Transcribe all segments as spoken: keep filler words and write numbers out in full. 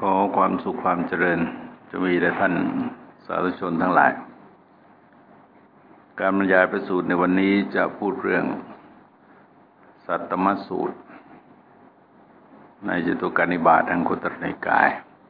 ขอความสุขความเจริญจะมีแด่ท่านสาธุชนทั้งหลายการบรรยายพระสูตรในวันนี้จะพูดเรื่องสัตตมสูตรในจตุกนิบาตทางคุตรนิกาย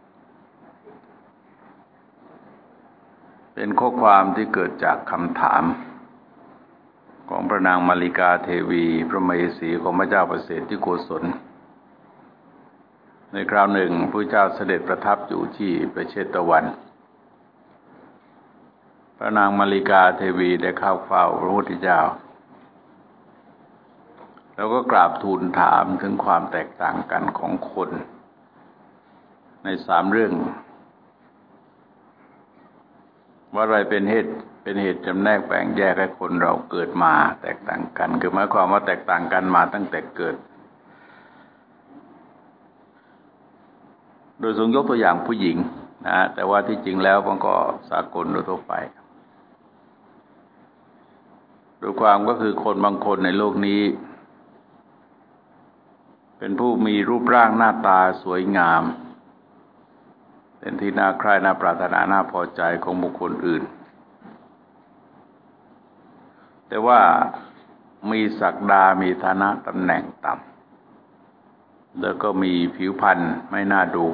เป็นข้อความที่เกิดจากคำถามของพระนางมาริกาเทวีพระมเหสีของพระเจ้าประเสริฐที่โกศลในคราวหนึ่งพระเจ้าเสด็จประทับอยู่ที่ประเชตวันพระนางมาริกาเทวีได้เข้าเฝ้าพระพุทธเจ้าแล้วก็กราบทูลถามถึงความแตกต่างกันของคนในสามเรื่องว่าอะไรเป็นเหตุเป็นเหตุจำแนกแบ่งแยกให้คนเราเกิดมาแตกต่างกันคือหมายความว่าแตกต่างกันมาตั้งแต่เกิดโดยทรงยกตัวอย่างผู้หญิงนะแต่ว่าที่จริงแล้วมันก็สากลโดยทั่วไปโดยความก็คือคนบางคนในโลกนี้เป็นผู้มีรูปร่างหน้าตาสวยงามเป็นที่น่าใคร่น่าปรารถนาน่าพอใจของบุคคลอื่นแต่ว่ามีศักดามีฐานะตำแหน่งต่ำแล้วก็มีผิวพรรณไม่น่าดู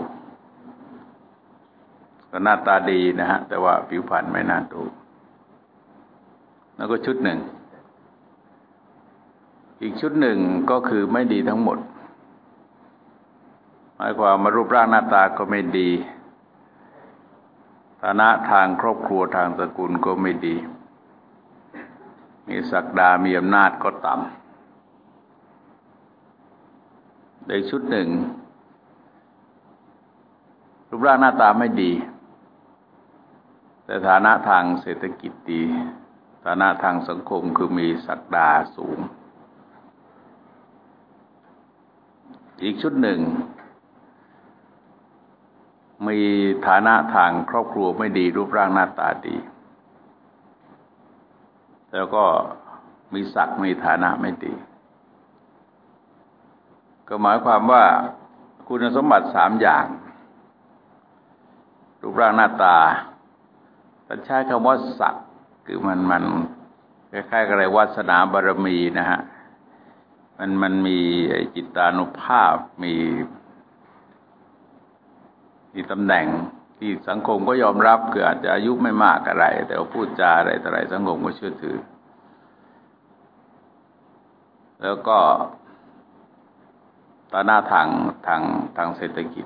ก็หน้าตาดีนะฮะแต่ว่าผิวพรรณไม่น่าดูแล้วก็ชุดหนึ่งอีกชุดหนึ่งก็คือไม่ดีทั้งหมดหมายความว่ารูปร่างหน้าตาก็ไม่ดีฐานะทางครอบครัวทางตระกูลก็ไม่ดีมีศักดามีอำนาจก็ต่ำอีกชุดหนึ่งรูปร่างหน้าตาไม่ดีแต่ฐานะทางเศรษฐกิจดีฐานะทางสังคมคือมีศักดาสูงอีกชุดหนึ่งมีฐานะทางครอบครัวไม่ดีรูปร่างหน้าตาดีแล้วก็มีศักดิ์มีฐานะไม่ดีก็หมายความว่าคุณสมบัติสามอย่างรูปร่างหน้าตาท่านใช้คำว่าศักดิ์คือมันมันคล้ายๆกับอะไรวาสนาบารมีนะฮะมันมันมีจิตานุภาพมีมีตำแหน่งที่สังคมก็ยอมรับคืออาจจะอายุไม่มากอะไรแต่ว่าพูดจาอะไรต่ออะไรสังคมก็เชื่อถือแล้วก็ฐานะทางทางทางเศรษฐกิจ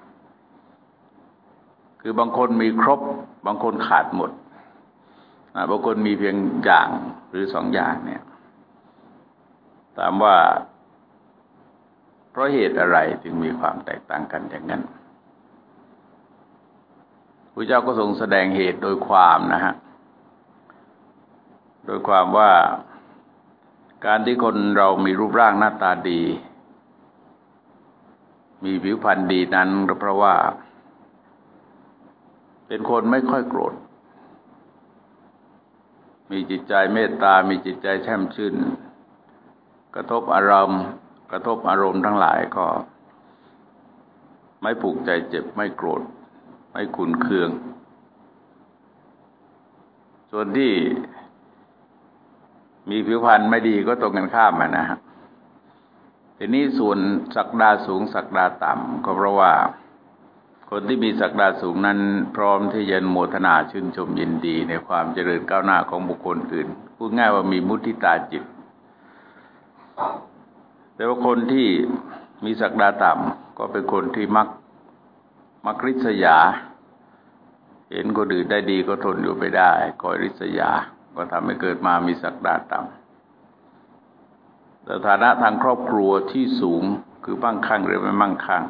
คือบางคนมีครบบางคนขาดหมดบางคนมีเพียงอย่างหรือสองอย่างเนี่ยถามว่าเพราะเหตุอะไรจึงมีความแตกต่างกันอย่างนั้นพระเจ้าก็ทรงแสดงเหตุโดยความนะฮะโดยความว่าการที่คนเรามีรูปร่างหน้าตาดีมีผิวพรรณดีนั้นก็เพราะว่าเป็นคนไม่ค่อยโกรธมีจิตใจเมตตามีจิตใจแช่มชื่นกระทบอารมณ์กระทบอารมณ์ทั้งหลายก็ไม่ผูกใจเจ็บไม่โกรธไม่ขุ่นเคืองส่วนที่มีผิวพรรณไม่ดีก็ตรงกันข้ามนะฮะทีนี้ส่วนศักดาสูงศักดาต่ำก็เพราะว่าคนที่มีศักดาสูงนั้นพร้อมที่จะโมทนาชื่นชมยินดีในความเจริญก้าวหน้าของบุคคลอื่นพูดง่ายว่ามีมุทิตาจิตแต่ว่าคนที่มีศักดาต่ำก็เป็นคนที่มักมักริษยาเห็นคนอื่นได้ดีก็ทนอยู่ไม่ได้คอยริษยาก็ทำให้เกิดมามีศักดาต่ำแต่ฐานะทางครอบครัวที่สูงคือมั่งคั่งหรือไม่มั่งคั่ง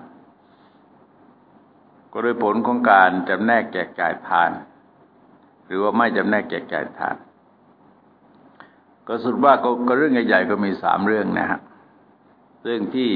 ก็โดยผลของการจำแนกแจกจ่ายทานหรือว่าไม่จำแนกแจกจ่ายทานก็สุดว่าก็เรื่องใหญ่ๆก็มีสามเรื่องนะฮะเรื่องที่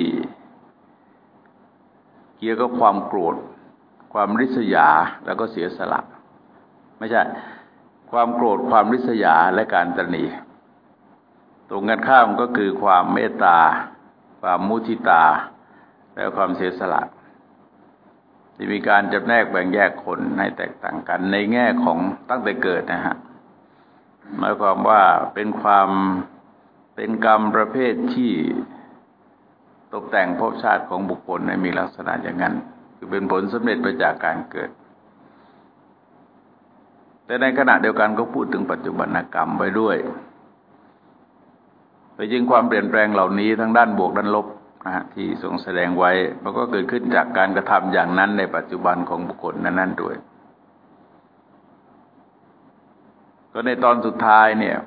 เกี่ยวกับความโกรธความริษยาแล้วก็เสียสละไม่ใช่ความโกรธความริษยาและการตนีตรงกันข้ามก็คือความเมตตาความมุทิตาและความเสียสละที่มีการจำแนกแบ่งแยกคนให้แตกต่างกันในแง่ของตั้งแต่เกิดนะฮะหมายความว่าเป็นความเป็นกรรมประเภทที่ตกแต่งภพชาติของบุคคลให้มีลักษณะอย่างนั้นคือเป็นผลสำเร็จมาจากการเกิดแต่ในขณะเดียวกันก็พูดถึงปัจจุบันกรรมไว้ด้วยแต่จริงความเปลี่ยนแปลงเหล่านี้ทั้งด้านบวกด้านลบนะฮะที่ทรงแสดงไว้มันก็เกิดขึ้นจากการกระทำอย่างนั้นในปัจจุบันของบุคคลนั้นๆด้วยก็ในตอนสุดท้ายเนี่ย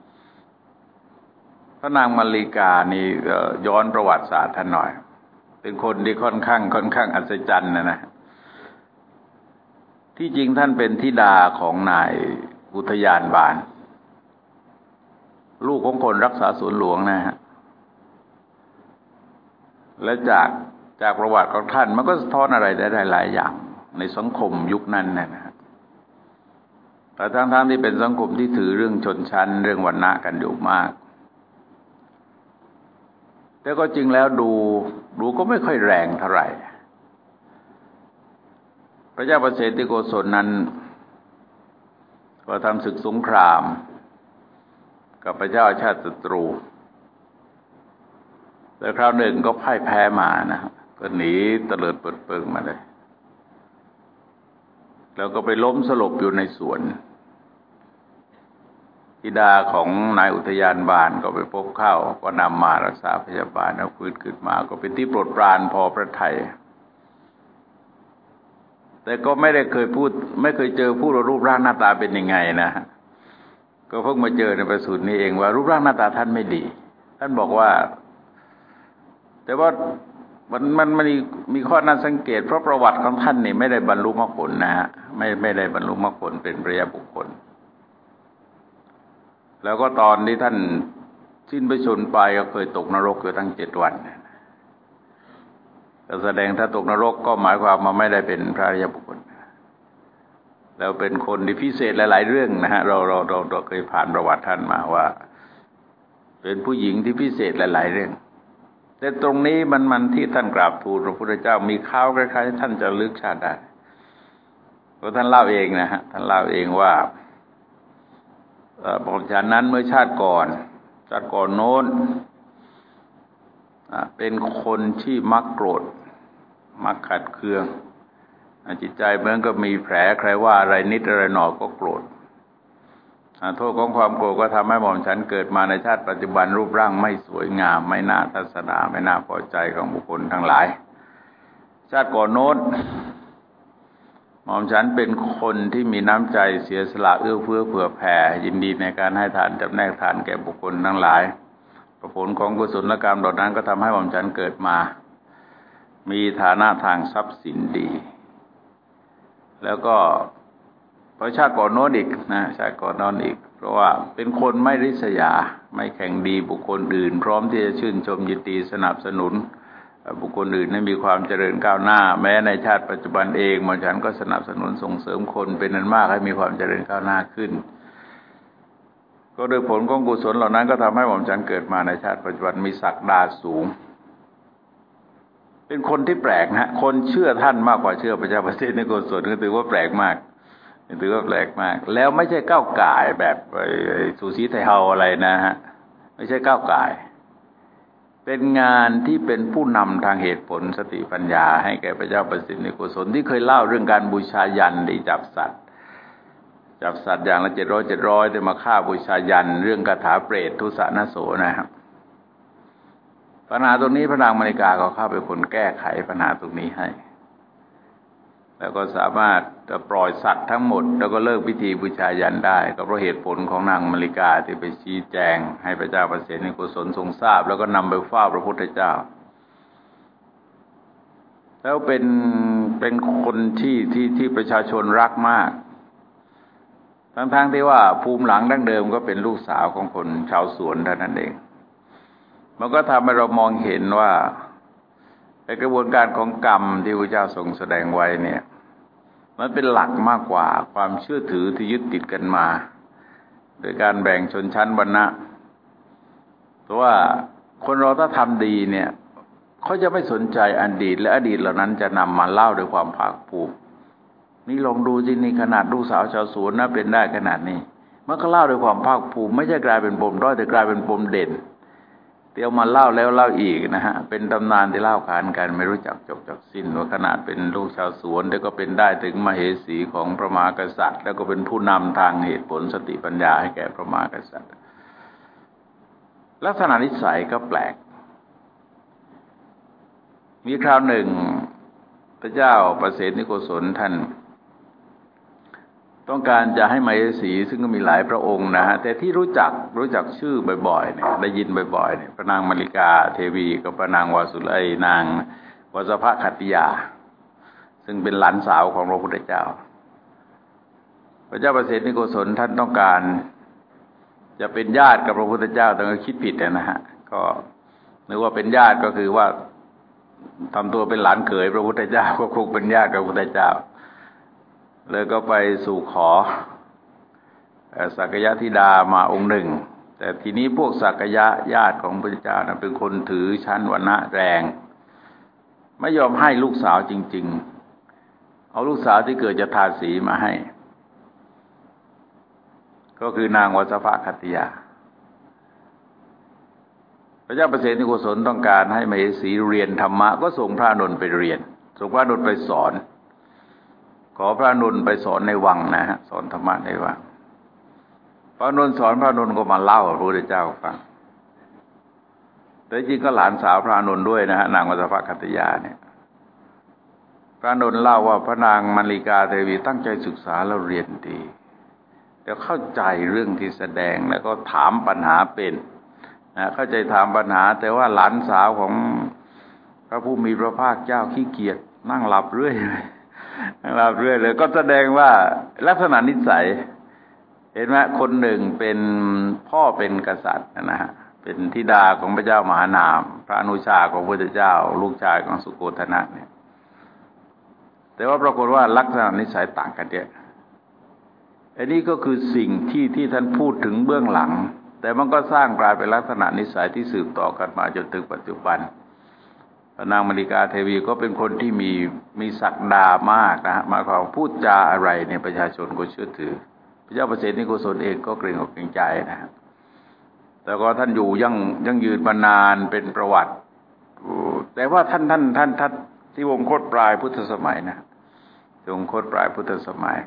พระนางมาริกานี่ย้อนประวัติศาสตร์ท่านหน่อยเป็นคนที่ค่อนข้างค่อนข้างอัศจรรย์นะนะที่จริงท่านเป็นธิดาของนายอุทยานบาลลูกของคนรักษาสวนหลวงนะฮะและจากจากประวัติของท่านมันก็สะท้อนอะไรได้หลายอย่างในสังคมยุคนั้นนะฮะแต่ทั้งๆที่เป็นสังคมที่ถือเรื่องชนชั้นเรื่องวรรณะกันอยู่มากแต่ก็จริงแล้วดูดูก็ไม่ค่อยแรงเท่าไหร่พระเจ้าประเสนที่โกศลนั้นก็ทำศึกสงครามกับพระเจ้าชาติศัตรูแต่คราวหนึ่งก็พ่ายแพ้มานะก็หนีเตลิดเปิดเปิงมาเลยแล้วก็ไปล้มสลบอยู่ในสวนธิดาของนายอุทยานบาลก็ไปพบเข้าก็นำมารักษาพยาบาลแล้วฟื้นขึ้นมาก็เป็นที่โปรดปรานพอพระทัยแต่ก็ไม่ได้เคยพูดไม่เคยเจอผู้รูปร่างหน้าตาเป็นยังไงนะก็เพิ่งมาเจอในประสูตินี้เองว่ารูปร่างหน้าตาท่านไม่ดีท่านบอกว่าแต่ว่ามันมันมันมีข้อน่าสังเกตเพราะประวัติของท่านนี่ไม่ได้บรรลุมรรคผลนะฮะไม่ไม่ได้บรรลุมรรคผลเป็นพระยาบุคคลแล้วก็ตอนที่ท่านสิ้นพระชนม์ไปก็เคยตกนรกอยู่ตั้งเจ็ดวันก็แสดงถ้าตกนรกก็หมายความว่าไม่ได้เป็นพระอริยบุคคลแล้วเป็นคนที่พิเศษหลายๆเรื่องนะฮะเราเราเราเราเคยผ่านประวัติท่านมาว่าเป็นผู้หญิงที่พิเศษหลายๆเรื่องแต่ตรงนี้มันมันที่ท่านกราบทูลพระพุทธเจ้ามีข้าวคล้ายๆท่านจะลึกชาติได้เพราะท่านเล่าเองนะฮะท่านเล่าเองว่าบอกฉะนั้นเมื่อชาติก่อนชาติก่อนโน้นเป็นคนที่มักโกรธมักขัดเคืองจิตใจเหมือนกับมีแผลใครว่าอะไรนิดอะไรหน่อยก็โกรธโทษของความโกรธก็ทำให้หม่อมฉันเกิดมาในชาติปัจจุบันรูปร่างไม่สวยงามไม่น่าทัศนาไม่น่าพอใจของบุคคลทั้งหลายชาติก่อนโน้นหม่อมฉันเป็นคนที่มีน้ำใจเสียสละเอื้อเฟื้อเผื่อแผ่ยินดีในการให้ทานจำแนกทานแก่บุคคลทั้งหลายผลของกุศลกรรมเหล่านั้นก็ทำให้หม่อมฉันเกิดมามีฐานะทางทรัพย์สินดีแล้วก็พระชาติก่อนโน้นอีกนะชาติก่อนโน้นอีกเพราะว่าเป็นคนไม่ริษยาไม่แข่งดีบุคคลอื่นพร้อมที่จะชื่นชมยินดีสนับสนุนบุคคลอื่นให้มีความเจริญก้าวหน้าแม้ในชาติปัจจุบันเองหม่อมฉันก็สนับสนุนส่งเสริมคนเป็นอันมากให้มีความเจริญก้าวหน้าขึ้นก็โดยผลของกุศลเหล่านั้นก็ทำให้หม่อมฉันเกิดมาในชาติปัจจุบันมีศักดาสูงเป็นคนที่แปลกนะคนเชื่อท่านมากกว่าเชื่อพระเจ้าประเสริฐในโกศลก็ถือว่าแปลกมากถือว่าแปลกมากแล้วไม่ใช่ก้าวก่ายแบบสุสีไทเฮาอะไรนะฮะไม่ใช่ก้าวก่ายเป็นงานที่เป็นผู้นำทางเหตุผลสติปัญญาให้แก่พระเจ้าประสิทธิในโกศลที่เคยเล่าเรื่องการบูชายันที่จับสัตว์จับสัตว์อย่างละเจ็ดร้อยเจ็ดร้อยได้มาฆ่าบูชายันเรื่องคาถาเปรตทุสานโสนะครับปัญหาตรงนี้พระนางมาริกาก็เข้าไปคนแก้ไขปัญหาตรงนี้ให้แล้วก็สามารถจะปล่อยสัตว์ทั้งหมดแล้วก็เลิกพิธีบูชายันได้ก็เพราะเหตุผลของนางมาริกาที่ไปชี้แจงให้พระเจ้าประเสริฐในกุศลทรงทราบแล้วก็นำไปเฝ้าพระพุทธเจ้าแล้วเป็นเป็นคนที่ที่ที่ประชาชนรักมากทั้งๆ ท, ที่ว่าภูมิหลังดั้งเดิมก็เป็นลูกสาวของคนชาวสวนเท่านั้นเองมันก็ทำให้เรามองเห็นว่าในกระบวนการของกรรมที่พระเจ้าทรงแสดงไว้เนี่ยมันเป็นหลักมากกว่าความเชื่อถือที่ยึดติดกันมาโดยการแบ่งชนชั้นวรรณะเพราะว่าคนเราถ้าทำดีเนี่ยเขาจะไม่สนใจอดีตและอดีตเหล่านั้นจะนำมาเล่าด้วยความภาคภูมินี่ลองดูสินี่ขนาดลูกสาวชาวสวนนะเป็นได้ขนาดนี้มันก็เล่าด้วยความภาคภูมิไม่ใช่กลายเป็นปมด้อยแต่กลายเป็นปมเด่นเดี๋ยวมาเล่าแล้วเล่าอีกนะฮะเป็นตำนานที่เล่าขานกันไม่รู้จักจบจักสิ้นว่าขนาดเป็นลูกชาวสวนแต่ก็เป็นได้ถึงมเหสีของพระมหากษัตริย์แล้วก็เป็นผู้นำทางเหตุผลสติปัญญาให้แก่พระมหากษัตริย์ลักษณะนิสัยก็แปลกมีคราวหนึ่งพระเจ้าประเสนิโกศลท่านต้องการจะให้มเหสีซึ่งก็มีหลายพระองค์นะฮะแต่ที่รู้จักรู้จักชื่อบ่อยๆเนี่ยได้ยินบ่อยๆเนี่ยพระนางมาริกาเทวีกับพระนางวาสุไลนางวสภคัตติยาซึ่งเป็นหลานสาวของพระพุทธเจ้าพระเจ้าประเสนิโกศลท่านต้องการจะเป็นญาติกับพระพุทธเจ้าแต่ก็คิดผิดนะฮะก็นึกว่าเป็นญาติก็คือว่าทำตัวเป็นหลานเขยพระพุทธเจ้าก็คงเป็นญาติกับพระพุทธเจ้าเลยก็ไปสู่ขอสักยะธิดามาองค์หนึ่งแต่ทีนี้พวกสักยะญาติของพระพุทธเจ้านะเป็นคนถือชั้นวรรณะแรงไม่ยอมให้ลูกสาวจริงๆเอาลูกสาวที่เกิดจากทาสีมาให้ก็คือนางวสภคัตติยาพระเจ้าประเสนิโกศลต้องการให้มเหสีเรียนธรรมะก็ส่งพระอานนท์ไปเรียนส่งพระอานนท์ไปสอนขอพระอานนท์ไปสอนในวังนะฮะสอนธรรมะในวังพระอานนท์สอนพระอานนท์ก็มาเล่าให้พระพุทธเจ้าฟังแต่จริงก็หลานสาวพระอานนท์ด้วยนะฮะนางวสภคัตติยาเนี่ยพระอานนท์เล่าว่าพระนางมาริกาเทวีตั้งใจศึกษาแล้วเรียนดีแต่เข้าใจเรื่องที่แสดงแล้วก็ถามปัญหาเป็นนะเข้าใจถามปัญหาแต่ว่าหลานสาวของพระผู้มีพระภาคเจ้าขี้เกียจนั่งหลับเรื่อยนั่งหลับเรื่อยเลยก็แสดงว่าลักษณะนิสัยเห็นไหมคนหนึ่งเป็นพ่อเป็นกษัตริย์นะฮะเป็นธิดาของพระเจ้ามหานามพระอนุชาของพระพุทธเจ้าลูกชายของสุโกฏนะเนี่ยแต่ว่าปรากฏว่าลักษณะนิสัยต่างกันเยอะอันนี้ก็คือสิ่งที่ที่ท่านพูดถึงเบื้องหลังแต่มันก็สร้างกลายเป็นลักษณะนิสัยที่สืบต่อกันมาจนถึงปัจจุบันพระนางมาริกาเทวีก็เป็นคนที่มีมีศักดามากนะฮะมาขอพูดจาอะไรเนี่ยประชาชนก็เชื่อถือพระเจ้าประเสนิโกศลเองก็เกรงอกเกรงใจนะฮะแต่ก็ท่านอยู่ยังยังยืนมานานเป็นประวัติแต่ว่าท่านท่านท่านท่านที่วงโคตรปลายพุทธสมัยนะวงโคตรปลายพุทธสมัย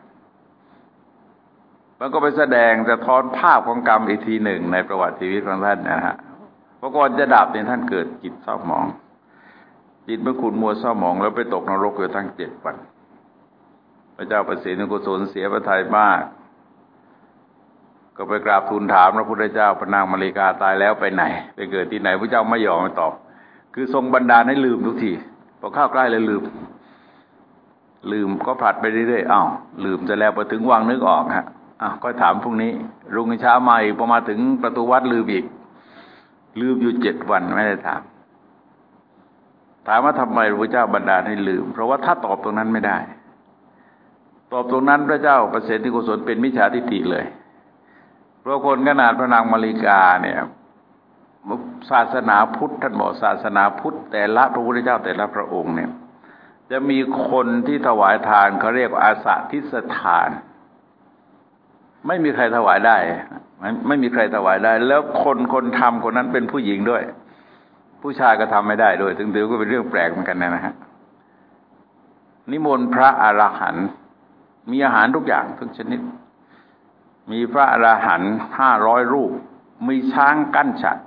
มันก็ไปแสดงสะท้อนภาพของกรรมอีกทีหนึ่งในประวัติชีวิตของท่านนะฮะเพราะก่อนจะดับเนี่ยท่านเกิดจิตเศร้าหมองจิตเมื่อขุ่นมัวเศร้าหมองแล้วไปตกนรกอยู่ทั้งเจ็ดวันพระเจ้าประเสนิโกศลเสียพระทัยมากก็ไปกราบทูลถามพระพุทธเจ้าพระนางมาริกาตายแล้วไปไหนไปเกิดที่ไหนพระเจ้าไม่ยอมตอบคือทรงบันดาลให้ลืมทุกทีพอเข้าใกล้เลยลืมลืมก็ผลัดไปเรื่อยๆอ้าวลืมจะแล้วพอถึงวังนึกออกฮะอ่ะก็ถามพรุ่งนี้รุ่งเช้ามาอีกพอมาถึงประตูวัดลืมอีกลืมอยู่เจ็ดวันไม่ได้ถามถามว่าทำไมพระเจ้าบันดาลให้ลืมเพราะว่าถ้าตอบตรงนั้นไม่ได้ตอบตรงนั้นพระเจ้าประเสริฐที่กุศลเป็นมิจฉาทิฏฐิเลยเพราะคนขนาดพระนางมาริกาเนี่ยศาสนาพุทธท่านบอกศาสนาพุทธแต่ละพระพุทธเจ้าแต่ละพระองค์เนี่ยจะมีคนที่ถวายทานเขาเรียกว่าอาสาทิสทานไม่มีใครถวายได้ไม่ไม่มีใครถวายได้แล้วคนคนทำคนนั้นเป็นผู้หญิงด้วยผู้ชายก็ทำไม่ได้ด้วยถึงถือก็เป็นเรื่องแปลกเหมือนกันนะฮะนิมนต์พระอรหันต์มีอาหารทุกอย่างทุกชนิดมีพระอรหันต์ห้าร้อยรูปมีช้างกั้นฉัตร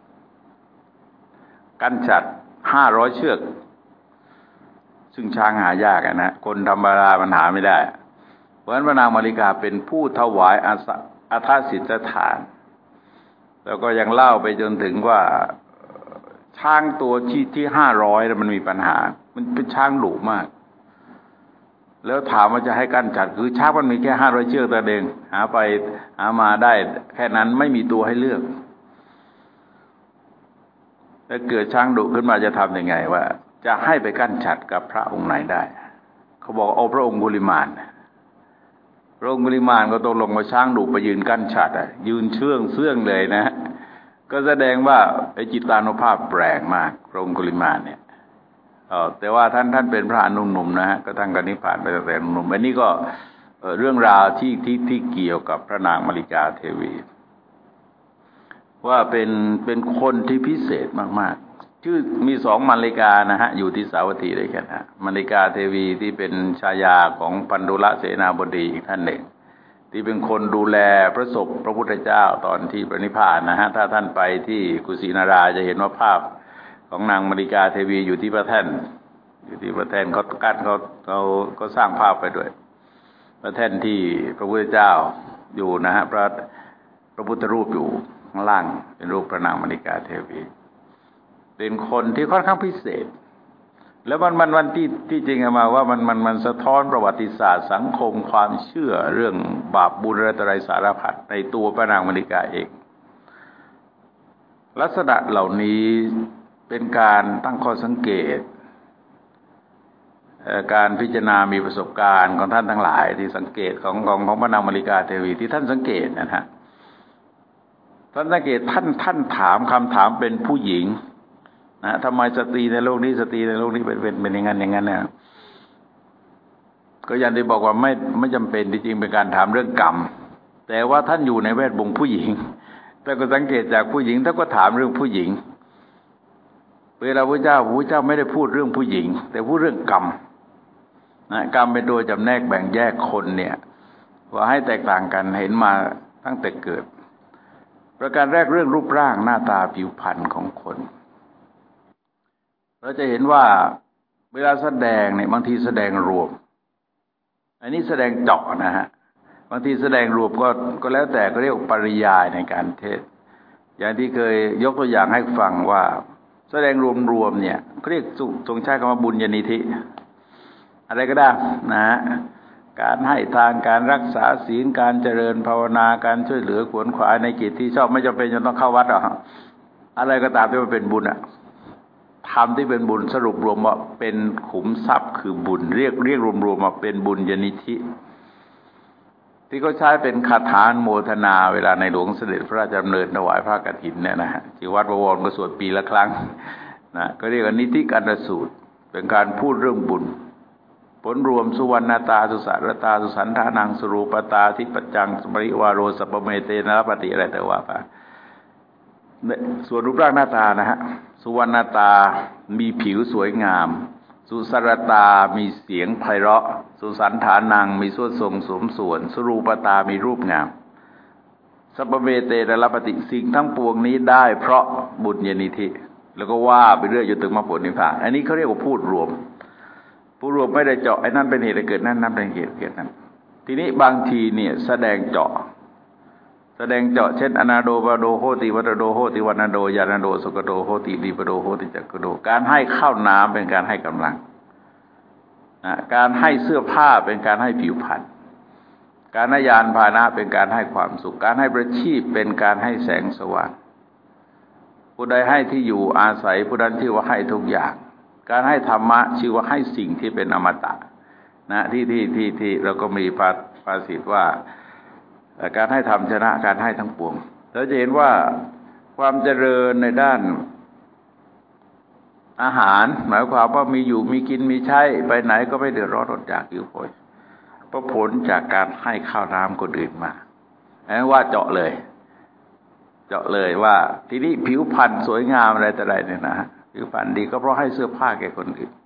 กั้นฉัตรห้าร้อยเชือกซึ่งช้างหายากนะคนธรรมดามันหาไม่ได้เพราะฉะนั้นพระนางมาริกาเป็นผู้ถวายอาทาสิทธทานแล้วก็ยังเล่าไปจนถึงว่าช้างตัวที่ที่ห้าร้อยมันมีปัญหามันเป็นช้างดุมากแล้วถามว่าจะให้กั้นฉัตรคือช้างมันมีแค่ห้าร้อยเชือกแต่เองหาไปหามาได้แค่นั้นไม่มีตัวให้เลือกถ้าเกิดช้างดุขึ้นมาจะทำยังไงว่าจะให้ไปกั้นฉัตรกับพระองค์ไหนได้เขาบอกเอาพระองค์กุลิมานพระองค์กุลิมานก็ตกลงมาช้างดุไปยืนกั้นฉัตรอ่ะยืนเชื่องเสื่องเลยนะก็แสดงว่าไอ้จิตานุภาพแปลกมากพระองค์กุลิมานเนี่ยเออแต่ว่าท่านท่านเป็นพระหนุ่มๆนะฮะก็ท่านก็นิพพานไปตั้งแต่หนุ่มๆอันนี้ก็เรื่องราวที่ที่ที่เกี่ยวกับพระนางมาริกาเทวีว่าเป็นเป็นคนที่พิเศษมากๆชื่อมีสองมาริกานะฮะอยู่ที่สาวัตถีด้วยกันฮะมาริกาเทวีที่เป็นชายาของพันธุละเสนาบดีอีกท่านหนึ่งที่เป็นคนดูแลพระศพพระพุทธเจ้าตอนที่ปรินิพพานนะฮะถ้าท่านไปที่กุสินาราจะเห็นว่าภาพของนางมาริกาเทวีอยู่ที่พระแท่นอยู่ที่พระแท่นเขากั้นเขาเขาก็สร้างภาพไปด้วยพระแท่นที่พระพุทธเจ้าอยู่นะฮะพระพระพุทธรูปอยู่ข้างล่างเป็นรูปพระนางมาริกาเทวีเป็นคนที่ค่อนข้างพิเศษแล้วมันมันวันที่ที่จริงมาว่ามันมันมันสะท้อนประวัติศาสตร์สังคมความเชื่อเรื่องบาปบุญอะไรสารพัดในตัวพระนางมาริกาเองลักษณะเหล่านี้เป็นการตั้งข้อสังเกตการพิจารณามีประสบการณ์ของท่านทั้งหลายที่สังเกตของของของพระนางมาริกาเทวีที่ท่านสังเกตนะฮะท่านสังเกตท่านท่านถามคำถามเป็นผู้หญิงนะทำไมสตรีในโลกนี้สตรีในโลกนี้เป็นเป็นเป็นอย่างนั้นอย่างนั้นเนี่ยก็อย่างที่บอกว่าไม่ไม่จำเป็นจริงๆเป็นการถามเรื่องกรรมแต่ว่าท่านอยู่ในแวดวงผู้หญิงแต่ก็สังเกตจากผู้หญิงท่านก็ถามเรื่องผู้หญิงเวลาพระเจ้าพระเจ้าไม่ได้พูดเรื่องผู้หญิงแต่พูดเรื่องกรรมนะกรรมเป็นตัวจำแนกแบ่งแยกคนเนี่ยว่าให้แตกต่างกันเห็นมาตั้งแต่เกิดประการแรกเรื่องรูปร่างหน้าตาผิวพรรณของคนเราจะเห็นว่าเวลาแสดงเนี่ยบางทีแสดงรวมอันนี้แสดงเจาะนะฮะบางทีแสดงรวมก็ก็แล้วแต่ก็เรียกปริยายในการเทศอย่างที่เคยยกตัวอย่างให้ฟังว่าแสดงรวมๆเนี่ยเขาเรียกทรงใช้คำว่าบุญญาณิธิอะไรก็ได้นะฮะการให้ทานการรักษาศีลการเจริญภาวนาการช่วยเหลือขวนขวายในกิจที่ชอบไม่จำเป็นจะต้องเข้าวัดหรอกอะไรก็ตามที่มันเป็นบุญอะทำที่เป็นบุญสรุปรวมว่าเป็นขุมทรัพย์คือบุญเรียกเรียกรวมๆมาเป็นบุญญาณิธิที่เขาใช้เป็นคาถาโมทนาเวลาในหลวงเสด็จพระราชดำเนินถวายผ้ากฐินเนี่ยนะฮะที่วัดบวรก็สวดปีละครั้งนะก็เรียกว่านิธิกันสูตรเป็นการพูดเรื่องบุญผลรวมสุวรรณตาสุสารตาสุสันธานังสรูปตาทิปัจจังสมริวาโรสัพเมเตนะปฏิอะไรแต่ว่าไปส่วนรูปร่างหน้าตานะฮะสุวรรณตามีผิวสวยงามสุสารตามีเสียงไพเราะสุสันธานังมีส่วนทรงสมส่วนสรูปตามีรูปงามสัพเมเตนะปฏิสิ่งทั้งปวงนี้ได้เพราะบุญญาณิธิแล้วก็ว่าไปเรื่อยจนถึงมรรคผลนิพพานอันนี้เขาเรียกว่าพูดรวมพูดรวมไม่ได้เจาะไอ้นั่นเป็นเหตุให้เกิดนั่นนั่นเป็นเหตุเกิดนั่นทีนี้บางทีเนี่ยแสดงเจาะแสดงเจาะเช่นอนาโดปโดโหติวัตโดโหติวันโดยานาโดสุกโดโหติดีปโดโหติจักโดการให้ข้าวน้ำเป็นการให้กำลังนะการให้เสื้อผ้าเป็นการให้ผิวพรรณการให้ยานพาหนะเป็นการให้ความสุขการให้ประชีพเป็นการให้แสงสว่างผู้ใดให้ที่อยู่อาศัยผู้นั้นชื่อว่าให้ทุกอย่างการให้ธรรมะชื่อว่าให้สิ่งที่เป็นอมตะนะที่ที่ที่ที่เราก็มีภาภาษิตว่าการให้ธรรมชนะการให้ทั้งปวงเราจะเห็นว่าความเจริญในด้านอาหารหมายความว่ามีอยู่มีกินมีใช้ไปไหนก็ไม่เดือดร้อนอดอยากหิวโหยเพราะผลจากการให้ข้าวน้ำคนอื่นมาแปลว่าเจาะเลยเจาะเลยว่าทีนี้ผิวพรรณสวยงามอะไรแต่ไรเนี่ยนะผิวพรรณดีก็เพราะให้เสื้อผ้าแก่คนอื่น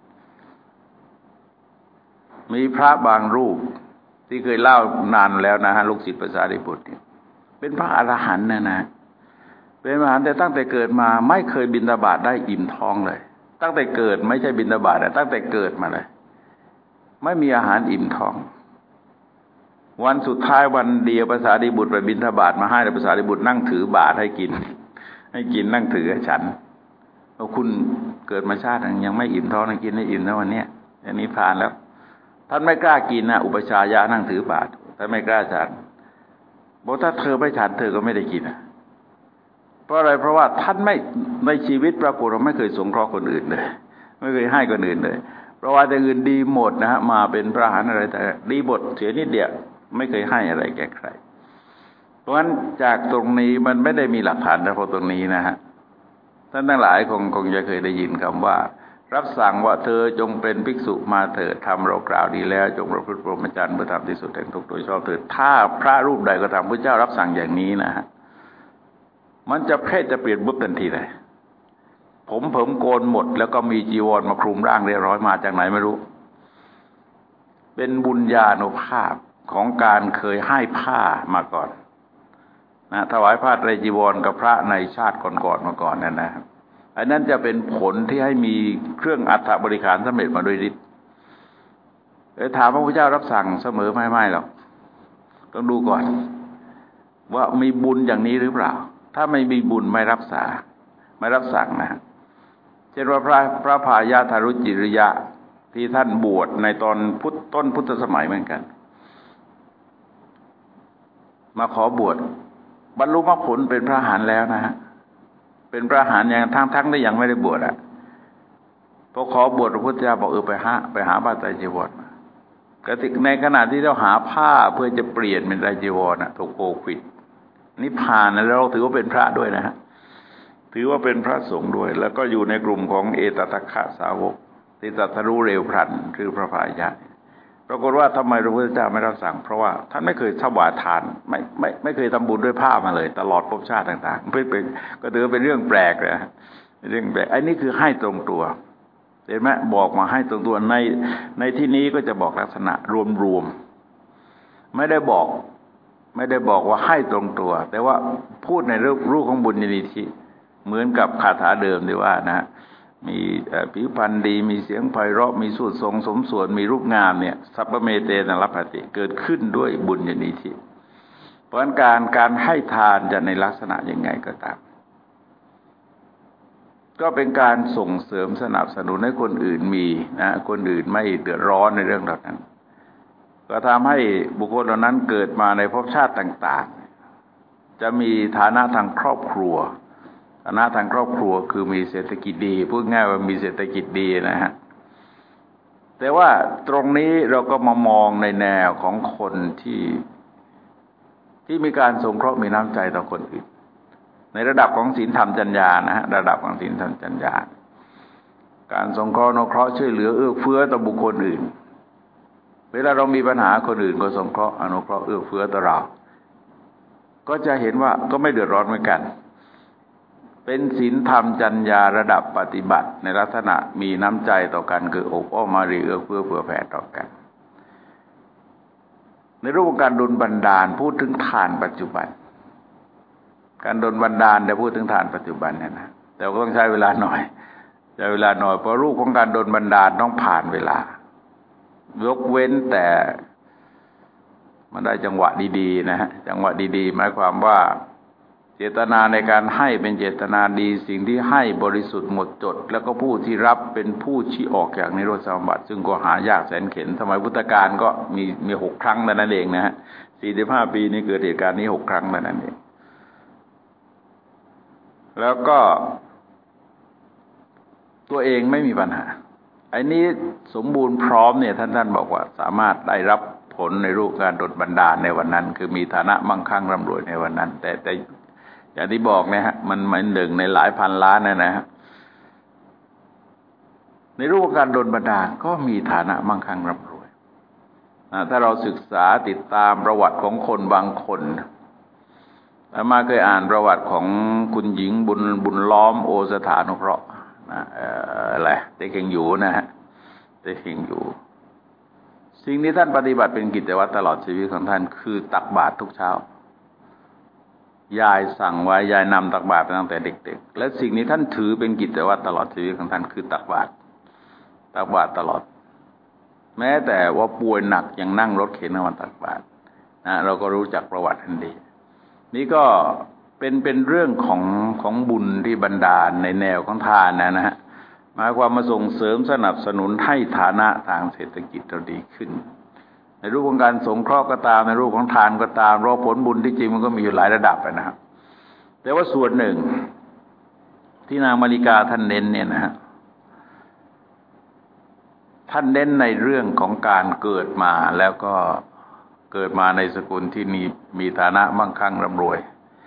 มีพระบางรูปที่เคยเล่านานแล้วนะฮะลูกศิษย์พระสารีบุตรเนี่ยเป็นพระอรหันต์นะนะเป็นพระอรหันต์แต่ตั้งแต่เกิดมาไม่เคยบิณฑบาตได้อิ่มท้องเลยตั้งแต่เกิดไม่ใช่บิณฑบาตแต่ตั้งแต่เกิดมาเลยไม่มีอาหารอิ่มท้องวันสุดท้ายวันเดียวพระสารีบุตรไปบิณฑบาตมาให้พระสารีบุตรนั่งถือบาตรให้กินให้กินนั่งถือให้ฉันเอาคุณเกิดมาชาติยังไม่อิ่มท้องกินให้อิ่มนะวันนี้อันนี้ผ่านแล้วท่านไม่กล้ากินนะอุปชายะนั่งถือบาตรท่านไม่กล้าฉันบอกถ้าเธอไม่ฉันเธอก็ไม่ได้กินเพราะอะไรเพราะว่าท่านไม่ในชีวิตปรากฏว่าไม่เคยสงเคราะห์คนอื่นเลยไม่เคยให้คนอื่นเลยเพราะว่าแต่อื่นดีหมดนะฮะมาเป็นพระอรหันต์อะไรแต่ดีหมดเสียนิดเดียวไม่เคยให้อะไรแก่ใครเพราะฉะนั้นจากตรงนี้มันไม่ได้มีหลักฐานเฉพาะตรงนี้นะฮะท่านทั้งหลายคงคงจะเคยได้ยินคำว่ารับสั่งว่าเธอจงเป็นภิกษุมาเถิดทำเรากล่าวดีแล้วจงประพฤติพรหมจรรย์เพื่อทำที่สุดแห่งทุกข์โดยชอบเถิดถ้าพระรูปใดก็ตามพระเจ้ารับสั่งอย่างนี้นะฮะมันจะเพศจะเปลี่ยนบุ๊บทันทีเลยผมผมโกนหมดแล้วก็มีจีวรมาคลุมร่างเรียบร้อยมาจากไหนไม่รู้เป็นบุญญาณุภาพของการเคยให้ผ้ามาก่อนนะถวายผ้าไตรจีวรกับพระในชาติก่อนๆมาก่อนนั่นนะครับอันนั้นจะเป็นผลที่ให้มีเครื่องอัฐบริขารสำเร็จมาโดยฤทธิ์ถามพระพุทธเจ้ารับสั่งเสมอไม่ไม่หรอกต้องดูก่อนว่ามีบุญอย่างนี้หรือเปล่าถ้าไม่มีบุญไม่รับสาไม่รับสั่งนะเช่นว่าพระพระพายาธารุจิริยะที่ท่านบวชในตอนพุทธต้นพุทธสมัยเหมือนกันมาขอบวชบรรลุมรรคผลเป็นพระอรหันต์แล้วนะฮะเป็นพระอรหันต์อย่างทั้งทั้งที่ยังไม่ได้บวชอ่ะพอขอบวชพระพุทธเจ้าบอกเออไปหาไปหาผ้าไตรจีวรกติกในขณะที่เราหาผ้าเพื่อจะเปลี่ยนเป็นไตรจีวรน่ะถูกโกขิดนิพพานแล้วเราถือว่าเป็นพระด้วยนะฮะถือว่าเป็นพระสงฆ์ด้วยแล้วก็อยู่ในกลุ่มของเอตทัคคะสาวกที่ตรัสรู้เร็วพลันคือพระพายะปรากฏว่าทำไมพระพุทธเจ้าไม่รับสั่งเพราะว่าท่านไม่เคยถวายทานไม่ไม่ไม่เคยทำบุญด้วยผ้ามาเลยตลอดภพชาติต่างๆเป็นเป็นก็ถือเป็นเรื่องแปลกเลยเรื่องแปลกไอ้นี่คือให้ตรงตัวเห็นไหมบอกมาให้ตรงตัวในในที่นี้ก็จะบอกลักษณะรวมๆไม่ได้บอกไม่ได้บอกว่าให้ตรงตัวแต่ว่าพูดในรูปรูปของบุญญาณิธิเหมือนกับคาถาเดิมที่ว่านะมีผิวพรรณดีมีเสียงไพเราะมีสูตรทรงสมส่วนมีรูปงามเนี่ยสัพพเมเตนะรัพพติเกิดขึ้นด้วยบุญญาณิธิเพราะการการให้ทานจะในลักษณะยังไงก็ตามก็เป็นการส่งเสริมสนับสนุนให้คนอื่นมีนะคนอื่นไม่เดือดร้อนในเรื่องเหล่านั้นก็ทำให้บุคคลเหล่านั้นเกิดมาในภพชาติต่างๆจะมีฐานะทางครอบครัวฐานะทางครอบครัวคือมีเศรษฐกิจดีพูดง่ายว่ามีเศรษฐกิจดีนะฮะแต่ว่าตรงนี้เราก็มามองในแนวของคนที่ที่มีการสงเคราะห์มีน้ำใจต่อคนอื่นในระดับของศีลธรรมจัญญานะฮะระดับของศีลธรรมจัญญาการสงเคราะห์อนุเคราะห์ช่วยเหลือเอื้อเฟื้อต่อบุคคลอื่นเวลาเรามีปัญหาคนอื่นก็สงเคราะห์อนุเคราะห์เอื้อเฟื้อต่อเราก็จะเห็นว่าก็ไม่เดือดร้อนเหมือนกันเป็นศีลธรรมจัญญาระดับปฏิบัติในลักษณะมีน้ำใจต่อกันคืออบอ้อมอารีเอื้อเฟื้อเผื่อแผ่ต่อกันในรูปของการดลบันดาลพูดถึงทานปัจจุบันการดลบันดาลแต่พูดถึงทานปัจจุบันเนี่ยนะแต่ก็ต้องใช้เวลาหน่อยใช้เวลาหน่อยเพราะรูปของการดลบันดาลต้องผ่านเวลายกเว้นแต่มันได้จังหวะดีๆนะฮะจังหวะดีๆหมายความว่าเจตนาในการให้เป็นเจตนาดีสิ่งที่ให้บริสุทธิ์หมดจดแล้วก็ผู้ที่รับเป็นผู้ที่ออกจากนิโรธสมาบัติซึ่งก็หายากแสนเข็ญสมัยพุทธกาลก็มีมีหกครั้งเท่านั้นเองนะฮะสี่สิบห้าปีนี้เกิดเหตุการณ์นี้หกครั้งเท่านั้นเองแล้วก็ตัวเองไม่มีปัญหาไอ้นี้สมบูรณ์พร้อมเนี่ยท่านท่านบอกว่าสามารถได้รับผลในรูปการดลบันดาลในวันนั้นคือมีฐานะมั่งคั่งร่ำรวยในวันนั้นแต่แต่อย่างที่บอกนะฮะมันมันหนึ่งในหลายพันล้านนะนะฮะในรูปการดลบันดาลก็มีฐานะมั่งคั่งร่ำรวยนะถ้าเราศึกษาติดตามประวัติของคนบางคนอามาเคยอ่านประวัติของคุณหญิงบุญบุญล้อมโอสถานุเคราะห์นะอะไรเตเข่งอยู่นะฮะเตเข่งอยู่สิ่งที่ท่านปฏิบัติเป็นกิจวัตรตลอดชีวิตของท่านคือตักบาตรทุกเช้ายายสั่งไว้ยายนำตักบาตรตั้งแต่เด็กๆและสิ่งนี้ท่านถือเป็นกิจวัตรตลอดชีวิตของท่านคือตักบาตรตักบาตรตลอดแม้แต่ว่าป่วยหนักยังนั่งรถเข็นมาตักบาตรนะเราก็รู้จักประวัติท่านดีนี่ก็เป็นเป็นเรื่องของของบุญที่บันดาลในแนวของทานนะนะฮะหมายความมาส่งเสริมสนับสนุนให้ฐานะทางเศรษฐกิจเราดีขึ้นในรูปของการสงเคราะห์ก็ตามในรูปของทานก็ตามเพราะผลบุญที่จริงมันก็มีอยู่หลายระดับนะครับแต่ว่าส่วนหนึ่งที่นางมาริกาท่านเน้นเนี่ยนะฮะท่านเน้นในเรื่องของการเกิดมาแล้วก็เกิดมาในสกุลที่มีมีฐานะมั่งคั่งร่ำรวย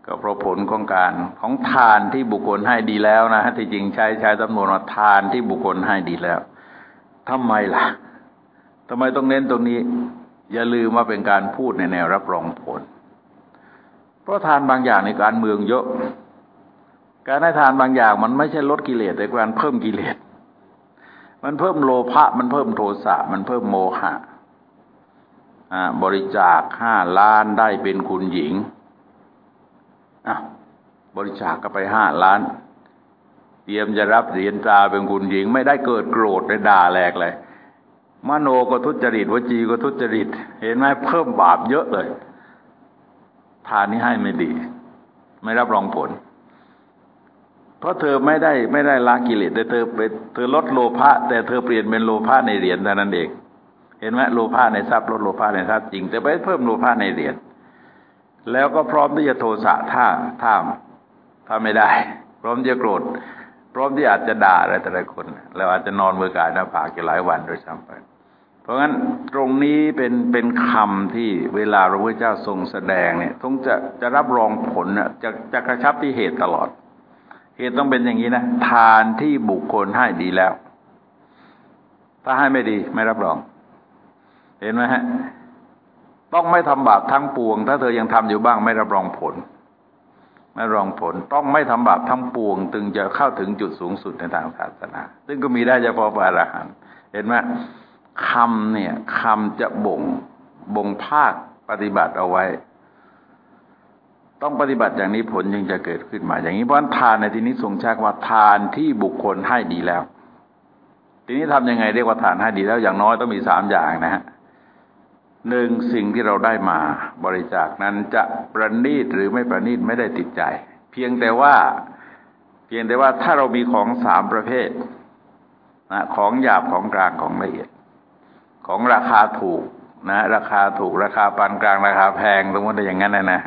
ก็เพราะผลของการของทานที่บุคคลให้ดีแล้วนะที่จริงใช้ใช้จำนวนว่าทานที่บุคคลให้ดีแล้วทำไมล่ะทำไมต้องเน้นตรงนี้อย่าลืมว่าเป็นการพูดในแนวรับรองผลเพราะทานบางอย่างในการเมืองเยอะการให้ทานบางอย่างมันไม่ใช่ลดกิเลสแต่การเพิ่มกิเลสมันเพิ่มโลภะมันเพิ่มโทสะมันเพิ่มโมหะบริจาคห้าล้านได้เป็นคุณหญิงอ่ะบริจาคก็ไปห้าล้านเตรียมจะรับเหรียญตราเป็นคุณหญิงไม่ได้เกิดโกรธได้ด่าแหลกเลยมโนก็ทุจริตวจีก็ทุจริตเห็นไหมเพิ่มบาปเยอะเลยทานนี้ให้ไม่ดีไม่รับรองผลเพราะเธอไม่ได้ไม่ได้ละกิเลสแต่เธอเป็นเธอลดโลภะแต่เธอเปลี่ยนเป็นโลภะในเหรียญเท่านั้นเองเห็นไหมโลภะในทรัพย์ลดโลภะในทรัพย์จริงแต่ไปเพิ่มโลภะในเหรียญแล้วก็พร้อมที่จะโทสะถ้าถ้าถ้าไม่ได้พร้อมจะโกรธพร้อมที่อาจจะด่าอะไรแต่ละคนแล้วอาจจะนอนมือกายหน้าผากอยู่หลายวันโดยซ้ำไปเพราะงั้นตรงนี้เป็นเป็นคำที่เวลาพระพุทธเจ้าทรงแสดงเนี่ยทรงจะจะรับรองผลน่ะจะจะกระชับที่เหตุตลอดเหตุต้องเป็นอย่างนี้นะทานที่บุคคลให้ดีแล้วถ้าให้ไม่ดีไม่รับรองเห็นไหมฮะต้องไม่ทำบาปทั้งปวงถ้าเธอยังทำอยู่บ้างไม่รับรองผลไม่รับรองผลต้องไม่ทำบาปทั้งปวงจึงจะเข้าถึงจุดสูงสุดในทางศาสนาซึ่งก็มีได้เฉพาะพระอรหันต์เห็นไหมคำเนี่ยคำจะบ่งบ่งภาคปฏิบัติเอาไว้ต้องปฏิบัติอย่างนี้ผลจึงจะเกิดขึ้นมาอย่างนี้เพราะทานในที่นี้ทรงใช้คำว่าทานที่บุคคลให้ดีแล้วทีนี้ทำยังไงเรียกว่าทานให้ดีแล้วอย่างน้อยต้องมีสามอย่างนะฮะหนึ่งสิ่งที่เราได้มาบริจาคนั้นจะประณีตหรือไม่ประณีตไม่ได้ติดใจเพียงแต่ว่าเพียงแต่ว่าถ้าเรามีของสามประเภทนะของหยาบของกลางของละเอียดของราคาถูกนะราคาถูกราคาปานกลางราคาแพงสมมติอย่างนั้นนะนะ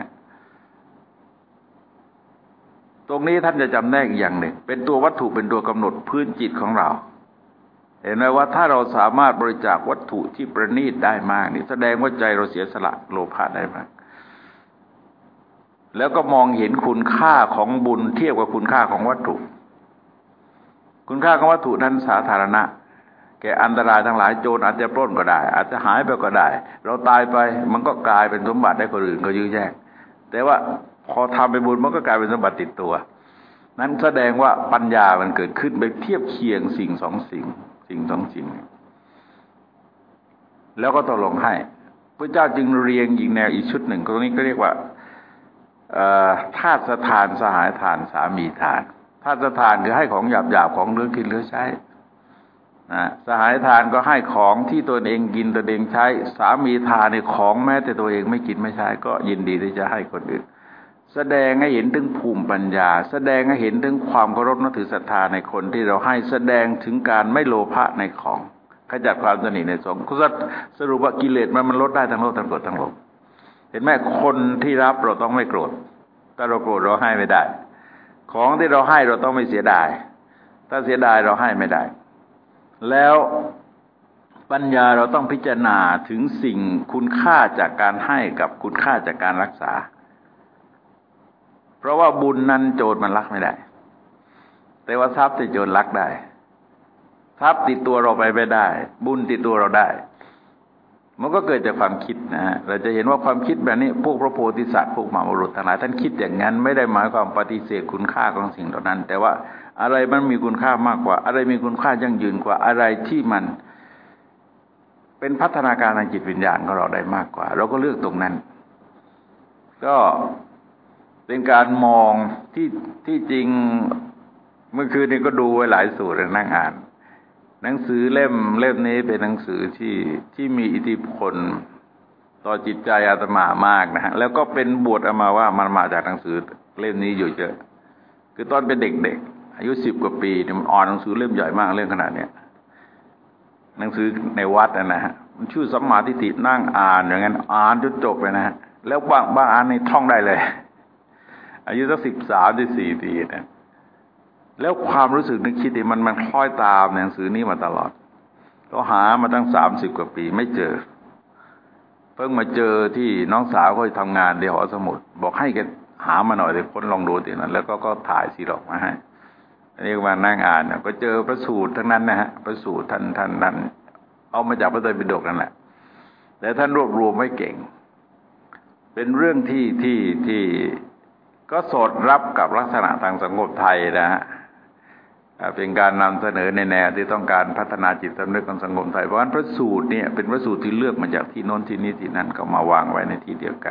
ตรงนี้ท่านจะจำแนกอย่างหนึ่งเป็นตัววัตถุเป็นตัวกำหนดพื้นจิตของเราเห็นไหมว่าถ้าเราสามารถบริจาควัตถุที่ประณีตได้มากนี่แสดงว่าใจเราเสียสละโลภะได้มากแล้วก็มองเห็นคุณค่าของบุญเทียบกับคุณค่าของวัตถุคุณค่าของวัตถุนั้นสาธารณะแก่อันตรายทั้งหลายโจรอาจจะปล้นก็ได้อาจจะหายไปก็ได้เราตายไปมันก็กลายเป็นสมบัติได้คนอื่นก็ยื้อแย่งแต่ว่าพอทำไปบุญมันก็กลายเป็นสมบัติติดตัวนั้นแสดงว่าปัญญามันเกิดขึ้นไปเทียบเคียงสิ่งสองสิ่งสิ่งสองสิ่งแล้วก็ตกลงให้พระเจ้าจึงเรียงอีกแนวอีกชุดหนึ่งตรงนี้ก็เรียกว่าทาสทานสหายทานสามีทานทาสทานคือให้ของหยาบๆของเหลือกินเหลือใช้นะสหายทานก็ให้ของที่ตัวเองกินตัวเองใช้สามีทานในของแม้แต่ตัวเองไม่กินไม่ใช้ก็ยินดีที่จะให้คนอื่นแสดงให้เห็นถึงภูมิปัญญาแสดงให้เห็นถึงความเคารพนับถือศรัทธาในคนที่เราให้แสดงถึงการไม่โลภะในของขจัดความตนีในสงฆ์สรุปว่ากิเลสมันมันลดได้ทั้งโลกทั้งโกรธทั้งหลงเห็นไหมคนที่รับเราต้องไม่โกรธถ้าเราโกรธเราให้ไม่ได้ของที่เราให้เราต้องไม่เสียดายถ้าเสียดายเราให้ไม่ได้แล้วปัญญาเราต้องพิจารณาถึงสิ่งคุณค่าจากการให้กับคุณค่าจากการรักษาเพราะว่าบุญนั้นโจรมันลักไม่ได้แต่ว่าทรัพย์ที่โจรลักได้ทรัพย์ติดตัวเราไปไม่ได้บุญติดตัวเราได้มันก็เกิดจากความคิดนะฮะเราจะเห็นว่าความคิดแบบนี้พวกพระโพธิสัตว์พวกมหาบุรุษทั้งหลายท่านคิดอย่างนั้นไม่ได้หมายความปฏิเสธคุณค่าของสิ่งเหล่านั้นแต่ว่าอะไรมันมีคุณค่ามากกว่าอะไรมีคุณค่ายั่งยืนกว่าอะไรที่มันเป็นพัฒนาการทางจิตวิญญาณของเราได้มากกว่าเราก็เลือกตรงนั้นก็เป็นการมองที่ที่จริงเมื่อคืนนี้ก็ดูไว้หลายสูตรนั่งอ่านหนังสือเล่มเล่มนี้เป็นหนังสือที่ที่มีอิทธิพลต่อจิตใจอาตมามากนะฮะแล้วก็เป็นบทเอามาว่ามันมาจากหนังสือเล่มนี้อยู่เยอะคือตอนเป็นเด็กๆอายุสิบกว่าปีเนี่ยมันอ่านหนังสือเล่มใหญ่มากเรื่องขนาดเนี้ยหนังสือในวัดนะฮะมันชื่อสัมมาทิฏฐินั่งอ่านอย่างนั้นอ่านจนจบเลยนะฮะแล้วบางบางอ่านนี่ท่องได้เลยอายุสักสิบสามสิบสี่ปีนะแล้วความรู้สึกนึกคิดนี่มันมันคล้อยตามหนังสือนี้มาตลอดก็หามาตั้งสามสิบกว่าปีไม่เจอเพิ่งมาเจอที่น้องสาวเขาทำงานในหอสมุดบอกให้แกหามาหน่อยแต่คนลองดูทีนั้นแล้วก็ก็ถ่ายซีร็อกมาให้อันนี้มานั่งอ่านก็เจอพระสูตรทั้งนั้นนะฮะพระสูตรท่านท่านนั้นเอามาจากพระไตรปิฎกนั่นแหละแต่ท่านรวบรวมไม่เก่งเป็นเรื่องที่ที่ที่ก็สอดรับกับลักษณะทางสังคมไทยนะฮะเป็นการนำเสนอในแนวที่ต้องการพัฒนาจิตสำนึกของสังคมไทยเพราะฉะนั้นพระสูตรเนี่ยเป็นพระสูตรที่เลือกมาจากที่โน้นที่นี้ที่นั่นก็มาวางไว้ในที่เดียวกัน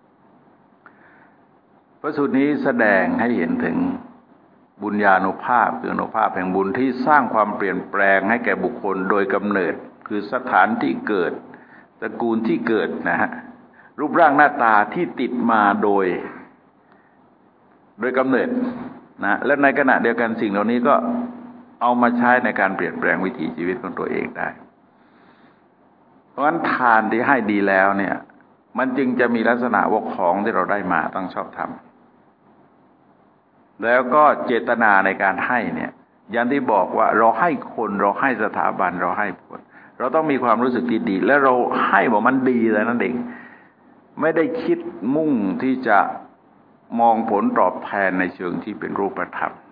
พระสูตรนี้แสดงให้เห็นถึงบุญญาณุภาพคืออานุภาพแห่งบุญที่สร้างความเปลี่ยนแปลงให้แก่บุคคลโดยกำเนิดคือสถานที่เกิดตระกูลที่เกิดนะฮะรูปร่างหน้าตาที่ติดมาโดยโดยกำเนิดนะและในขณะเดียวกันสิ่งเหล่านี้ก็เอามาใช้ในการเปลี่ยนแปลงวิถีชีวิตของตัวเองได้เพราะฉะนั้นทานที่ให้ดีแล้วเนี่ยมันจึงจะมีลักษณะว่าของที่เราได้มาต้องชอบทำแล้วก็เจตนาในการให้เนี่ยอย่างที่บอกว่าเราให้คนเราให้สถาบันเราให้คนเราต้องมีความรู้สึกที่ดีและเราให้บอกมันดีแล้วนั่นเองไม่ได้คิดมุ่งที่จะมองผลตอบแทนในเชิงที่เป็นรูปธรรม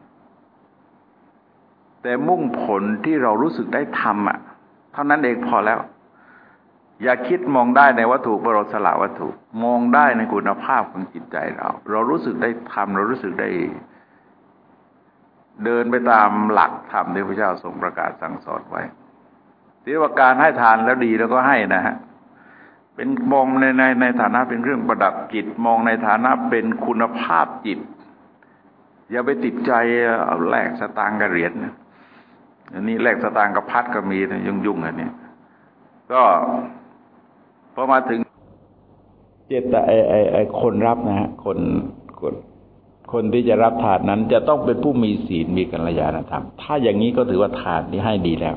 แต่มุ่งผลที่เรารู้สึกได้ทำอ่ะเท่านั้นเองพอแล้วอย่าคิดมองได้ในวัตถุเพราะเราสละวัตถุมองได้ในคุณภาพของจิตใจเราเรารู้สึกได้ทำเรารู้สึกได้เดินไปตามหลักธรรมที่พระเจ้าทรงประกาศสั่งสอนไว้ที่ว่าการให้ทานแล้วดีแล้วก็ให้นะฮะเป็นมองในในในฐานะเป็นเครื่องประดับจิตมองในฐานะเป็นคุณภาพจิตอย่าไปติดใจเอาแลกสตางค์กับเหรียญอันนี้แลกสตางค์กับพัดก็มีนะยุ่งยุ่งอันนี้ก็พอมาถึงเจตไอไอไอคนรับนะฮะคนคนคนที่จะรับทานนั้นจะต้องเป็นผู้มีศีลมีกัลยาณธรรมถ้าอย่างนี้ก็ถือว่าทานที่ให้ดีแล้ว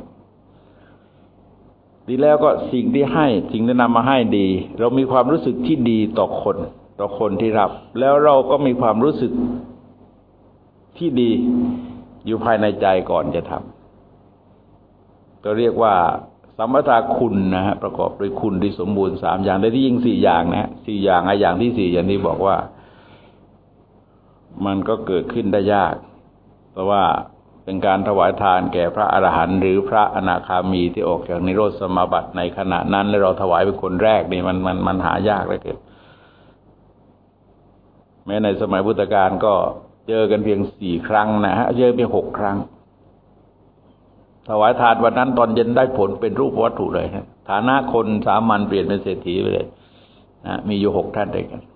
ดีแล้วก็สิ่งที่ให้สิ่งที่นำมาให้ดีเรามีความรู้สึกที่ดีต่อคนต่อคนที่รับแล้วเราก็มีความรู้สึกที่ดีอยู่ภายในใจก่อนจะทำก็เรียกว่าสัมปทาคุณนะฮะประกอบด้วยคุณที่สมบูรณ์สามอย่างได้ที่ยิ่งสี่อย่างนะสี่อย่างไอ้อย่างที่สี่อย่างนี้บอกว่ามันก็เกิดขึ้นได้ยากเพราะว่าเป็นการถวายทานแก่พระอรหันต์หรือพระอนาคามีที่ออกจากนิโรธสมาบัติในขณะนั้นแล้วเราถวายเป็นคนแรกนี่มันมันมันหายากเหลือเกินแม้ในสมัยพุทธกาลก็เจอกันเพียงสี่ครั้งนะฮะเจอเพียงหกครั้งถวายทานวันนั้นตอนเย็นได้ผลเป็นรูปวัตถุเลยฮะฐานะคนสามัญเปลี่ยนเป็นเศรษฐีไปเลยนะมีอยู่หกท่านด้วยกัน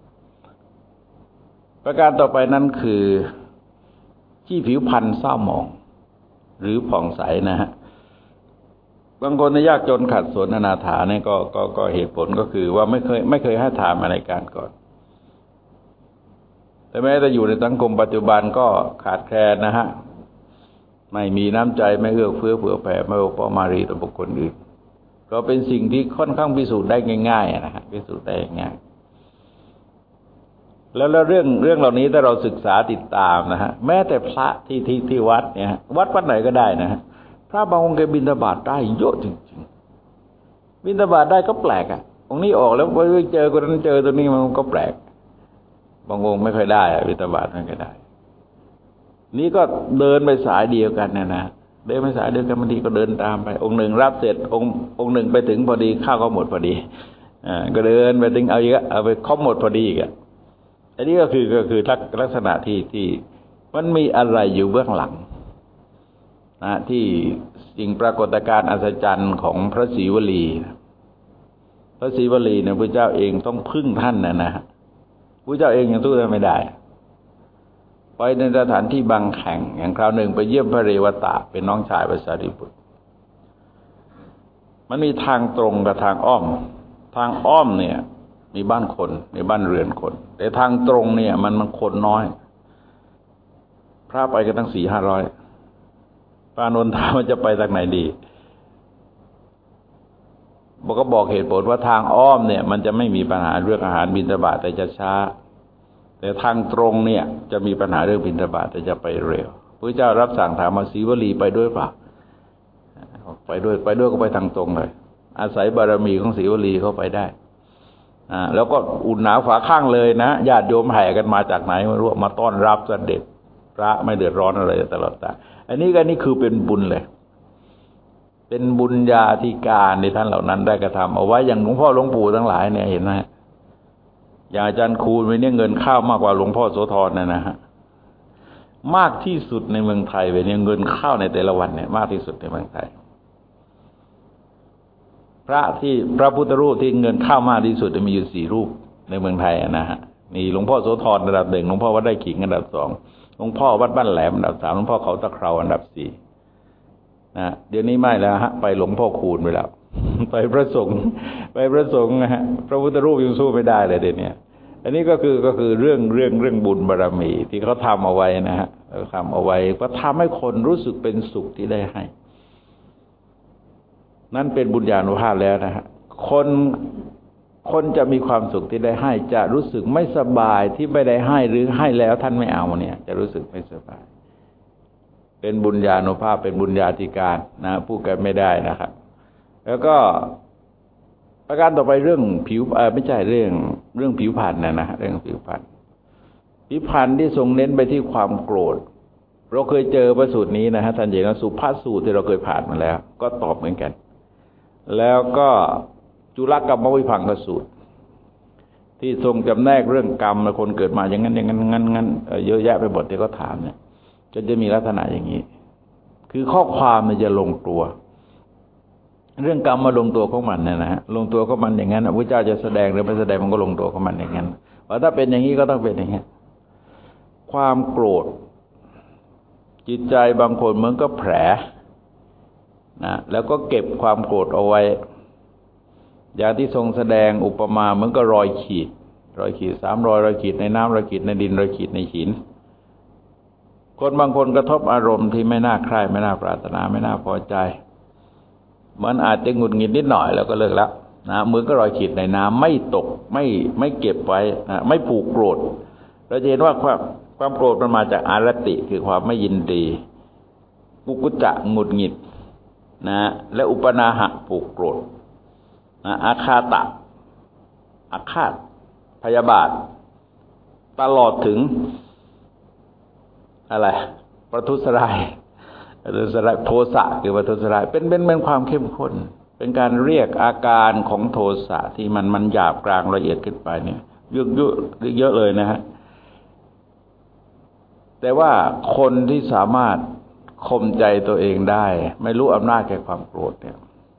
ประการต่อไปนั้นคือที่ผิวพรรณเศร้าหมองหรือผ่องใสนะฮะบางคนยากจนขัดสนอนาถาเนี่ยก็ก็ก็เหตุผลก็คือว่าไม่เคยไม่เคยให้ทานมาในการก่อนแต่แม้จะอยู่ในสังคมปัจจุบันก็ขาดแคลนนะฮะไม่มีน้ำใจไม่เอื้อเฟื้อเผื่อแผ่ไม่โอปมารีต่อบุคคลอื่นก็เป็นสิ่งที่ค่อนข้างพิสูจน์ได้ง่ายๆนะฮะพิสูจน์ได้ง่ายแล้วแล้วเรื่องเรื่องเหล่านี้ถ้าเราศึกษาติดตามนะฮะแม้แต่พระที่ที่ที่วัดเนี่ยวัดวัดไหนก็ได้นะฮะพระบางองค์แกบิณฑบาตได้เยอะจริงๆบิณฑบาตได้ก็แปลกอ่ะองค์นี้ออกแล้วไปเจอคนนั้นเจอตัวนี้มันก็แปลกบางองค์ไม่เคยได้บิณฑบาตไม่เคยได้นี่ก็เดินไปสายเดียวกันนะนะเดินไปสายเดียวกันบางทีก็เดินตามไปองค์หนึ่งรับเสร็จองค์องค์หนึ่งไปถึงพอดีข้าวก็หมดพอดีอ่าก็เดินไปถึงเอาอีกเอาไปครบหมดพอดีอีกอ่ะอันนี้ก็คือก็คือลักษณะที่ที่มันมีอะไรอยู่เบื้องหลังนะที่สิ่งปรากฏการณ์อัศจรรย์ของพระศรีวลีพระศรีวลีเนี่ยพระเจ้าเองต้องพึ่งท่านนะนะพระเจ้าเองยังสู้ท่านไม่ได้ไปในสถานที่บางแห่งอย่างคราวหนึ่งไปเยี่ยมพระเรวตะเป็นน้องชายพระสารีบุตรมันมีทางตรงกับทางอ้อมทางอ้อมเนี่ยมีบ้านคนมีบ้านเรือนคนแต่ทางตรงเนี่ยมันมันคนน้อยพระไปกันตั้งสี่ห้าร้อยพระอานนท์ถามว่าจะไปทางไหนดีบอกก็บอกเหตุผลว่าทางอ้อมเนี่ยมันจะไม่มีปัญหาเรื่องอาหารบิณฑบาตแต่จะช้าแต่ทางตรงเนี่ยจะมีปัญหาเรื่องบิณฑบาตแต่จะไปเร็วพระเจ้ารับสั่งถามมาศรีวลีไปด้วยเปล่าไปด้วยไปด้วยก็ไปทางตรงเลยอาศัยบารมีของศรีวลีเข้าไปได้อ่าแล้วก็อุ่นหนาฝาข้างเลยนะญาติโยมแห่กันมาจากไหนไม่รู้มาต้อนรับเสด็จพระไม่เดือดร้อนอะไรตลอดกาลอันนี้ก็นี่คือเป็นบุญเลยเป็นบุญญาธิการที่ท่านเหล่านั้นได้กระทำเอาไว้อย่างหลวงพ่อหลวงปู่ทั้งหลายเนี่ยเห็นไหมอย่างอาจารย์คูณไปเนี่ยเงินข้าวมากกว่าหลวงพ่อโสธรนะนะฮะมากที่สุดในเมืองไทยไปเนี่ยเงินข้าวในแต่ละวันเนี่ยมากที่สุดในเมืองไทยพระที่พระพุทธรูปที่เงินข้าวมากที่สุดมีอยู่สี่รูปในเมืองไทยนะฮะมีหลวงพ่อโสธรอันดับหนึ่งหลวงพ่อวัดไร่ขิงอันดับสองหลวงพ่อวัดบ้านแหลมอันดับสามหลวงพ่อเขาตะเคราอันดับสี่นะเดี๋ยวนี้ไม่แล้วฮะไปหลวงพ่อคูณไปแล้วไปพระสงฆ์ไปพระสงฆ์นะฮะพระพุทธรูปยังสู้ไม่ได้เลยเดี๋ยวนี้อันนี้ก็คือก็คือเรื่องเรื่องเรื่องบุญบารมีที่เขาทำเอาไว้นะฮะเขาทำเอาไว้ก็ทำให้คนรู้สึกเป็นสุขที่ได้ให้นั่นเป็นบุญญาณุภาพแล้วนะฮะคนคนจะมีความสุขที่ได้ให้จะรู้สึกไม่สบายที่ไม่ได้ให้หรือให้แล้วท่านไม่เอาเนี่ยจะรู้สึกไม่สบายเป็นบุญญาณุภาพเป็นบุญญาธิการนะพูดกันไม่ได้นะครับแล้วก็ประการต่อไปเรื่องผิวเออไม่ใช่เรื่องเรื่องผิวพรรณนะนะเรื่องผิวพรรณผิวพรรณที่ทรงเน้นไปที่ความโกรธเราเคยเจอพระสูตรนี้นะฮะท่านเห็นว่าสุภาพสูตรที่เราเคยผ่านมาแล้วก็ตอบเหมือนกันแล้วก็จุลกรรมวิภังคสูตรที่ทรงจำแนกเรื่องกรรมคนเกิดมาอย่างนั้นอย่างนั้นงั้นงั้นเยอะแยะไปหมดที่เขาถามเนี่ยจะจะมีลักษณะอย่างนี้คือข้อความมันจะลงตัวเรื่องกรรมมาลงตัวของมันเนี่ยนะฮะลงตัวของมันอย่างนั้นพระเจ้าจะแสดงหรือไม่แสดงมันก็ลงตัวของมันอย่างนั้นว่าถ้าเป็นอย่างนี้ก็ต้องเป็นอย่างนี้ความโกรธจิตใจบางคนเหมือนก็แผลนะแล้วก็เก็บความโกรธเอาไว้อย่างที่ทรงแสดงอุปมาเหมือนก็รอยขีดรอยขีดสามรอยรอยขีดในน้ำรอยขีดในดินรอยขีดในหินคนบางคนกระทบอารมณ์ที่ไม่น่าใคร่ไม่น่าปรารถนาไม่น่าพอใจมันอาจจะหงุดหงิดนิดหน่อยแล้วก็เลิกแล้วนะเหมือนก็รอยขีดในน้ำไม่ตกไม่ไม่เก็บไว้นะไม่ผูกโกรธเราจะเห็นว่าความความโกรธมันมาจากอารติคือความไม่ยินดีกุกุจจะหงุดหงิดนะและอุปนาหะผูกโกรธนะอาฆาตะอาฆาตพยาบาทตลอดถึงอะไรประทุษร้ายประทุษร้ายโทสะคือประทุษร้ายเป็นเป็นเป็นความเข้มข้นเป็นการเรียกอาการของโทสะที่มันมันหยาบกลางละเอียดขึ้นไปเนี่ยเยอะเยอะเยอะเลยนะฮะแต่ว่าคนที่สามารถข่มใจตัวเองได้ไม่รู้อำนาจแก่ความโกรธเนี่ย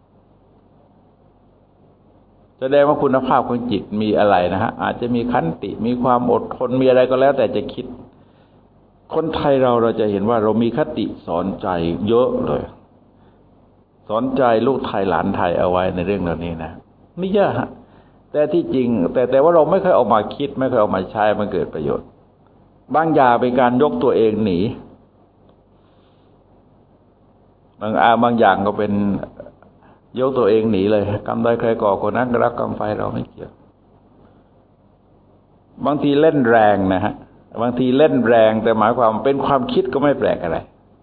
แสดงว่าคุณภาพของจิตมีอะไรนะฮะอาจจะมีขันติมีความอดทนมีอะไรก็แล้วแต่จะคิดคนไทยเราเราจะเห็นว่าเรามีคติสอนใจเยอะเลยสอนใจลูกไทยหลานไทยเอาไว้ในเรื่องเหล่านี้นะไม่เยอะฮะแต่ที่จริงแต่แต่ว่าเราไม่เคยเอามาคิดไม่เคยเอามาใช้มันเกิดประโยชน์บางอย่างเป็นการยกตัวเองหนีบางอาบางอย่างก็เป็นยกตัวเองหนีเลยกรรมใดใครก่อคนนั้นก็รับกรรมไฟเราไม่เกี่ยวบางทีเล่นแรงนะฮะบางทีเล่นแรงแต่หมายความเป็นความคิดก็ไม่แปลกอะไร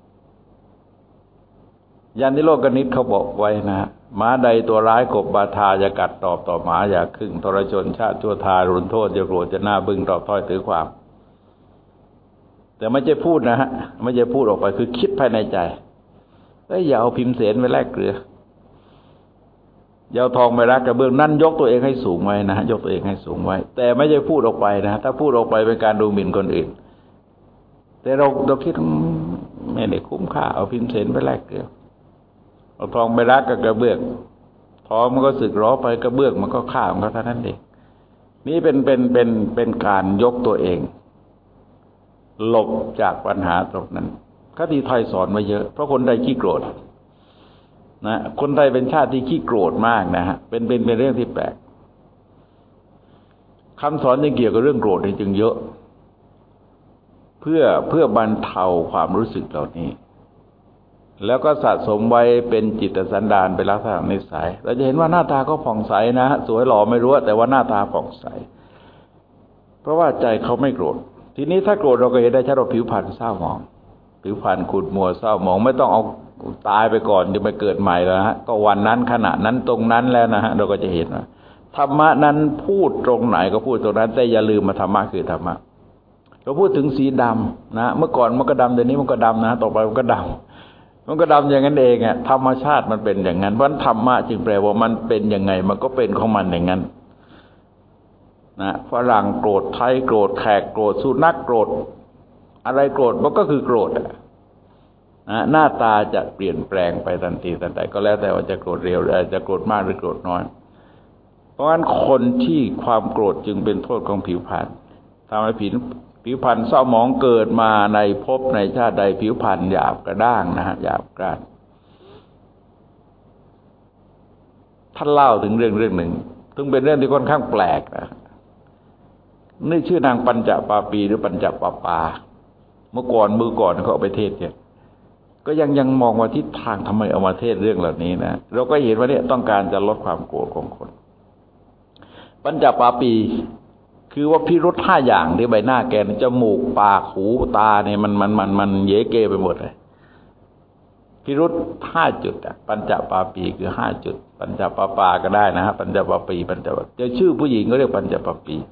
ยันนิโรกนิตเขาบอกไว้นะหมาใดตัวร้ายกบบาทาจะกัดตอบต่อหมาอย่าครึ่งทรชนชาติชั่วทารุณโทษจะโกรธจะหน้าบึ้งตอบถ้อยถือความแต่ไม่ใช่พูดนะฮะไม่ใช่พูดออกไปคือคิดภายในใจเอ้ยอย่าเอาพิมพ์เสนไปแลกเกลืออย่าเอาทองไปรักกระเบื้องนั่นยกตัวเองให้สูงไว้นะยกตัวเองให้สูงไว้แต่ไม่ใช่พูดออกไปนะถ้าพูดออกไปเป็นการดูหมิ่นคนอื่นแต่เราเราคิดไม่ได้คุ้มค่าเอาพิมพ์เสนไปแลกเกลือเอาทองไปรักกับกระเบื้องทองมันก็สึกหรอไปกระเบื้องมันก็ค่ามันก็เท่านั้นเองนี่เป็นเป็นเป็นเป็นการยกตัวเองหลบจากปัญหาตรงนั้นคติไทยสอนมาเยอะเพราะคนไทยขี้โกรธนะคนไทยเป็นชาติที่ขี้โกรธมากนะฮะเป็นเป็นเป็นเรื่องที่แปลกคำสอนที่เกี่ยวกับเรื่องโกรธนี่จึงเยอะเพื่อเพื่อบรรเทาความรู้สึกเหล่านี้แล้วก็สะสมไว้เป็นจิตสันดานเป็นลักษณะนิสัยเราจะเห็นว่าหน้าตาก็ผ่องใสนะสวยหล่อไม่รู้แต่ว่าหน้าตาผ่องใสเพราะว่าใจเขาไม่โกรธทีนี้ถ้าโกรธเราก็เห็นได้ชัดว่าผิวพรรณเศร้าหมองผิวพรรณขุ่นมัวเศร้าหมองไม่ต้องเอาตายไปก่อนจะไปเกิดใหม่แล้วฮะก็วันนั้นขณะนั้นตรงนั้นแล้วนะฮะเราก็จะเห็นว่าธรรมะนั้นพูดตรงไหนก็พูดตรงนั้นแต่อย่าลืมมาธรรมะคือธรรมะเราพูดถึงสีดำนะเมื่อก่อนมันก็ดำเดี๋ยวนี้มันก็ดำนะต่อไปมันก็ดำมันก็ดำอย่างนั้นเองอ่ะธรรมชาติมันเป็นอย่างนั้นเพราะธรรมะจึงแปลว่ามันเป็นยังไงมันก็เป็นของมันอย่างนั้นนะฝรั่งโกรธไทยโกรธแขกโกรธสุนัขโกรธอะไรโกรธมันก็คือโกรธนะหน้าตาจะเปลี่ยนแปลงไปทันทีทันใดก็แล้วแต่ว่าจะโกรธเร็วหรือจะโกรธมากหรือโกรธน้อยเพราะฉะนั้นคนที่ความโกรธจึงเป็นโทษของผิวพรรณทำให้ผิวผิวพรรณเศร้าหมองเกิดมาในภพในชาติใดผิวพรรณหยาบกระด้างนะฮะหยาบกร้านท่านเล่าถึงเรื่องเรื่องหนึ่งซึ่งเป็นเรื่องที่ค่อนข้างแปลกนะนี่ชื่อนางปัญจปาปีหรือปัญจปาปาเมื่อก่อนมือก่อนเขาเอาไปเทศเนี่ยก็ยังยังมองว่าทิศทางทำไมเอามาเทศเรื่องเหล่านี้นะเราก็เห็นว่าเนี่ยต้องการจะลดความโกรธของคนปัญจปาปีคือว่าพิรุธห้าอย่างที่ใบหน้าแกจมูกปากหูตาเนี่ยมันมันมันมันเยเกไปหมดเลยพิรุธห้าจุดอ่ะปัญจปาปีคือห้าจุดปัญจปาปาก็ได้นะฮะปัญจปาปีปัญจจะชื่อผู้หญิงก็เรียกปัญจปาปี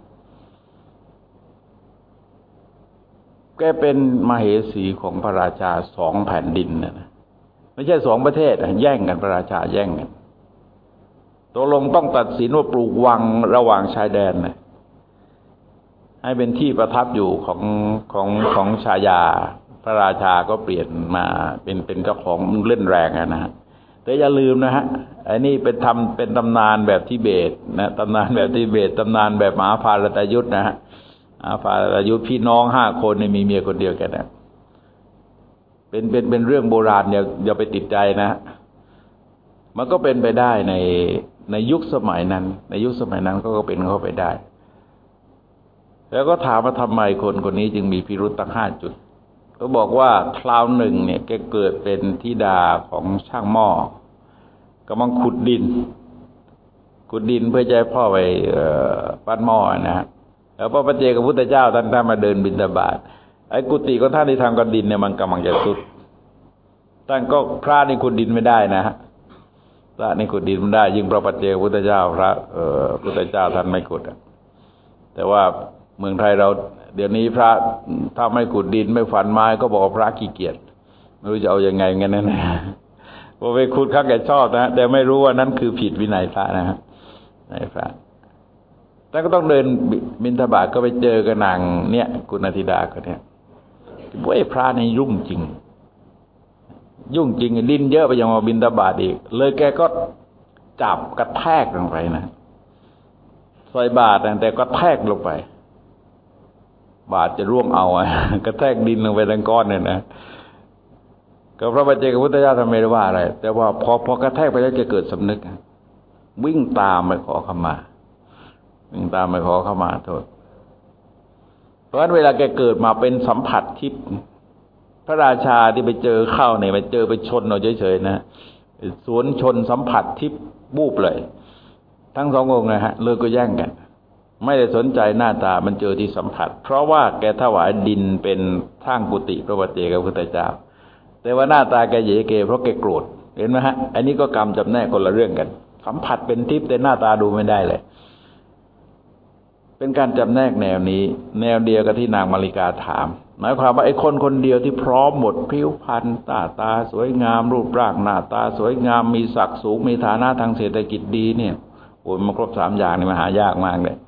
แกเป็นมเหสีของพระราชาสองแผ่นดินนะไม่ใช่สองประเทศแย่งกันพระราชาแย่งกันตกลงต้องตัดสินว่าปลูกวังระหว่างชายแดนนะให้เป็นที่ประทับอยู่ของของของชายาพระราชาก็เปลี่ยนมาเป็นเป็นเจ้าของเล่นแรงนะฮะแต่อย่าลืมนะฮะไอ้นี่เป็นทำเป็นตำนานแบบทิเบตนะตำนานแบบทิเบตตำนานแบบมหาภารตยุทธนะฮะมหาภารตยุทธพี่น้องห้าคนเนี่ยมีเมียคนเดียวกันนะเป็นเป็นเป็นเรื่องโบราณอย่าอย่าไปติดใจนะมันก็เป็นไปได้ในในยุคสมัยนั้นในยุคสมัยนั้นก็ก็เป็นเข้าไปได้แล้วก็ถามว่าทำไมคนคนนี้จึงมีพิรุธตั้งห้าจุดก็บอกว่าคราวหนึ่งเนี่ยแกเกิดเป็นธิดาของช่างหม้อกำลังขุดดินขุดดินเพื่อจะให้พ่อไปปั้นหม้อนะฮะแล้วพระปัจเจกพุทธเจ้าท่านท่านมาเดินบิณฑบาตไอ้กุฏิของท่านที่ทำกับดินเนี่ยมันกำลังจะทรุดท่านก็พระนี่ขุดดินไม่ได้นะฮะพระนี่ขุดดินไม่ได้ยิ่งพระปัจเจกพุทธเจ้าพระเอ่อพุทธเจ้าท่านไม่ขุดแต่ว่าเมืองไทยเราเดี๋ยวนี้พระถ้าไม่ขุดดินไม่ฝันไม้ก็บอกว่าพระขี้เกียจไม่รู้จะเอายังไงงั้นนะพอไปขุดข้างแกชอบนะแต่ไม่รู้ว่านั้นคือผิดวินัยพระนะฮะในพระท่านก็ต้องเดินบิณฑบาตก็ไปเจอกับนางเนี่ยกุณธิดาคนเนี้ยว่าไอ้พระนี่ยุ่งจริงยุ่งจริงดินเยอะไปยังมาบิณฑบาตอีกเลยแกก็จับกระแทกลงไปนะใส่บาตรแต่ก็แทกลงไปบาตรจะร่วงเอาอ่ะกระแทกดินลงไปทั้งก้อนเนี่ยนะก็พระปัจเจกพุทธเจ้าทำไม่ได้ว่าอะไรแต่ว่าพอพอกระแทกไปแล้วจะเกิดสำนึกวิ่งตามไปขอขมาวิ่งตามไปขอขมาโทษเพราะฉะนั้นเวลาแกเกิดมาเป็นสัมผัสทิพย์พระราชาที่ไปเจอเข้าเนี่ยไปเจอไปชนเอาเฉยๆนะสวนชนสัมผัสทิพย์บูบเลยทั้งสององค์นะฮะเลยก็แย่งกันไม่ได้สนใจหน้าตามันเจอที่สัมผัสเพราะว่าแกถวายดินเป็นทางกุฏิพระปัจเจกพุทธเจ้าแต่ว่าหน้าตาแกเยเกเพราะแกโกรธเห็นไหมฮะอันนี้ก็กรรมจำแนกคนละเรื่องกันสัมผัสเป็นทิพย์แต่หน้าตาดูไม่ได้เลยเป็นการจำแนกแนวนี้แนวเดียวกับที่นางมาริกาถามหมายความว่าไอ้คนคนเดียวที่พร้อมหมดผิวพรรณตาตาสวยงามรูปร่างหน้าตาสวยงามมีศักดิ์สูงมีฐานะทางเศรษฐกิจดีเนี่ยโอ้ยมันครบสามอย่างนี่มันหายากมากเลย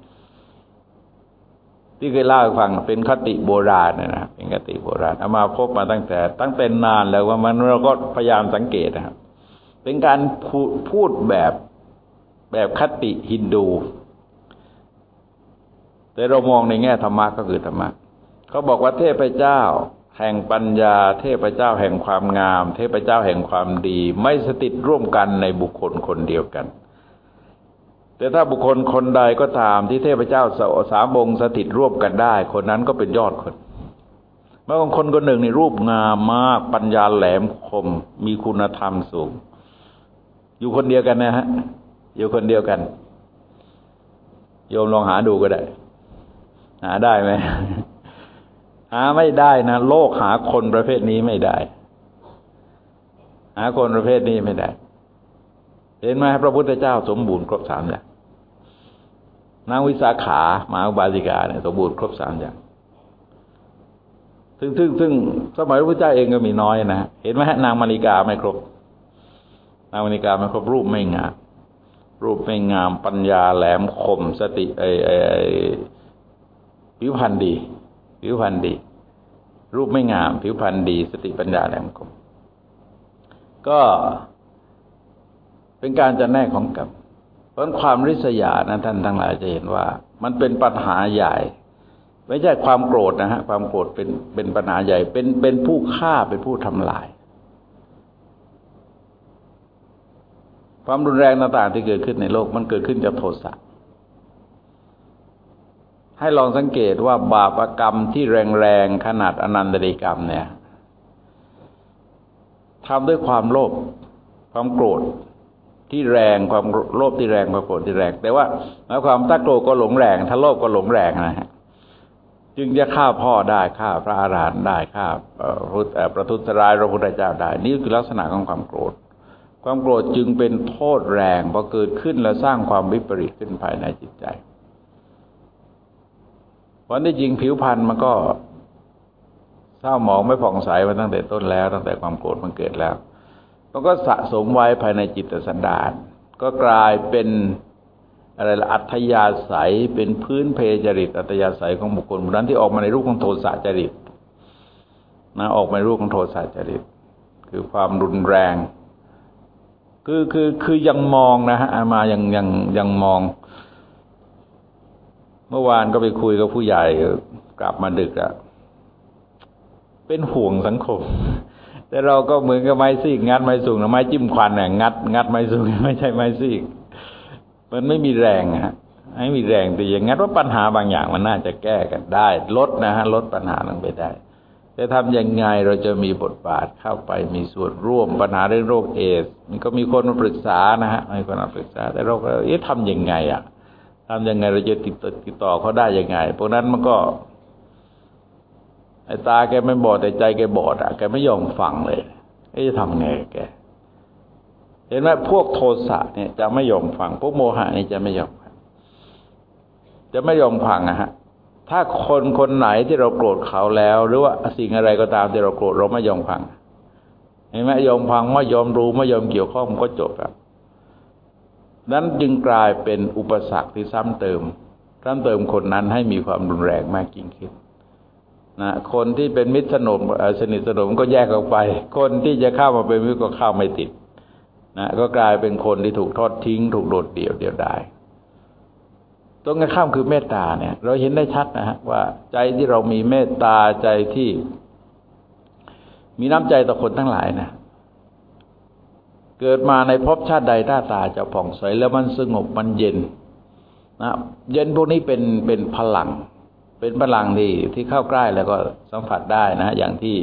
ที่เคยเล่าให้ฟังเป็นคติโบราณนะเป็นคติโบราณเอามาพบมาตั้งแต่ตั้งแต่นานแล้วว่ามันเราก็พยายามสังเกตนะครับเป็นการพูดแบบแบบคติฮินดูแต่เรามองในแง่ธรรมะก็คือธรรมะเขาบอกว่าเทพเจ้าแห่งปัญญาเทพเจ้าแห่งความงามเทพเจ้าแห่งความดีไม่สถิตร่วมกันในบุคคลคนเดียวกันแต่ถ้าบุคคลคนใดก็ตามที่เทพเจ้าสามองค์สถิตร่วมกันได้คนนั้นก็เป็นยอดคนเมื่อบางคนคนหนึ่งในรูปงามมากปัญญาแหลมคมมีคุณธรรมสูงอยู่คนเดียวกันนะฮะอยู่คนเดียวกันโยมลองหาดูก็ได้หาได้ไหมหาไม่ได้นะโลกหาคนประเภทนี้ไม่ได้หาคนประเภทนี้ไม่ได้เห็นไหมพระพุทธเจ้าสมบูรณ์ครบสามอย่างนางวิสาขามหาอุบาสิกาเนี่ยสมบูรณ์ครบสามอย่างซึ่งซึ่งซึ่งสมัยพระพุทธเจ้าเองก็มีน้อยนะเห็นไหมฮะนางมาริกาไม่ครบนางมาริกาไม่ครบรูปไม่งามรูปไม่งามปัญญาแหลมคมสติไอไอผิวพรรณดีผิวพรรณดีรูปไม่งามผิวพรรณดีสติปัญญาแหลมคมก็เป็นการจำแนกของกรรมเพราะความริษยานะท่านทั้งหลายจะเห็นว่ามันเป็นปัญหาใหญ่ไม่ใช่ความโกรธนะฮะความโกรธเป็นเป็นปัญหาใหญ่เป็นเป็นผู้ฆ่าเป็นผู้ทำลายความรุนแรงต่างๆที่เกิดขึ้นในโลกมันเกิดขึ้นจากโทสะให้ลองสังเกตว่าบาปกรรมที่แรงๆขนาดอนันตริกรรมเนี่ยทำด้วยความโลภความโกรธที่แรงความโลภที่แรงความโกรธที่แรงแต่ว่าหมายความถ้าโกรธก็หลงแรงถ้าโลภก็หลงแรงนะฮะจึงจะฆ่าพ่อได้ฆ่าพระอรหันต์ได้ฆ่าประทุษร้ายพระพุทธเจ้าได้นี่คือลักษณะของความโกรธความโกรธจึงเป็นโทษแรงพอเกิดขึ้นแล้วสร้างความวิปริตขึ้นภายในจิตใจเพราะที่จริงผิวพรรณมันก็เศร้าหมองไม่ผ่องใสมาตั้งแต่ต้นแล้วตั้งแต่ความโกรธมันเกิดแล้วมันก็สะสมไว้ภายในจิตสันดานก็กลายเป็นอะไรละอัธยาศัยเป็นพื้นเพจริตอัธยาศัยของบุคคลนั้นที่ออกมาในรูปของโทสะจริตนะออกมาในรูปของโทสะจริตคือความรุนแรงคือคือคือยังมองนะฮะมายังยังยังมองเมื่อวานก็ไปคุยกับผู้ใหญ่กลับมาดึกอะเป็นห่วงสังคมแต่เราก็เหมือนกับไม้ซีกงัดไม้สูงนะไม้จิ้มควันเนี่ยงัดงัดไม้สูงไม่ใช่ไม้ซีกมันไม่มีแรงฮะไม่มีแรงแต่อย่างงั้นว่าปัญหาบางอย่างมันน่าจะแก้กันได้ลดนะฮะลดปัญหาลงไปได้จะทำยังไงเราจะมีบทบาทเข้าไปมีส่วนร่วมปัญหาเรื่องโรคเอดส์มันก็มีคนมาปรึกษานะฮะมีคนมาปรึกษาแต่เราก็เอ๊ะทำยังไงอ่ะทำยังไงเราจะติดต่อติดต่อเขาได้ยังไงพวกนั้นมันก็ไอ้ตาแกไม่บอดแต่ใจแกบอดอ่ะแกไม่ยอมฟังเลยเอ๊ะจะทำไงแกเห็นไหมพวกโทสะเนี่ยจะไม่ยอมฟังพวกโมหะนี่จะไม่ยอมฟังจะไม่ยอมฟังนะฮะถ้าคนคนไหนที่เราโกรธเขาแล้วหรือว่าสิ่งอะไรก็ตามที่เราโกรธเราไม่ยอมฟังเห็นไหมยอมฟังไม่ยอมรู้ไม่ยอมเกี่ยวข้องมันก็จบครับนั้นจึงกลายเป็นอุปสรรคที่ซ้ำเติมซ้ำเติมคนนั้นให้มีความรุนแรงมากยิ่งขึ้นนะคนที่เป็นมิตรสนมสนิทสนมก็แยกออกไปคนที่จะเข้ามาเป็นมิตรก็เข้าไม่ติดนะก็กลายเป็นคนที่ถูกทอดทิ้งถูกโดดเดี่ยวเดียวดายตรงกันข้ามคือเมตตาเนี่ยเราเห็นได้ชัดนะฮะว่าใจที่เรามีเมตตาใจที่มีน้ำใจต่อคนทั้งหลายนะเกิดมาในภพชาติใดหน้าตาจะผ่องใสแล้วมันสงบมันเย็นนะเย็นพวกนี้เป็นเป็นพลังเป็นพลังที่ที่เข้าใกล้แล้วก็สัมผัสได้นะอย่างที่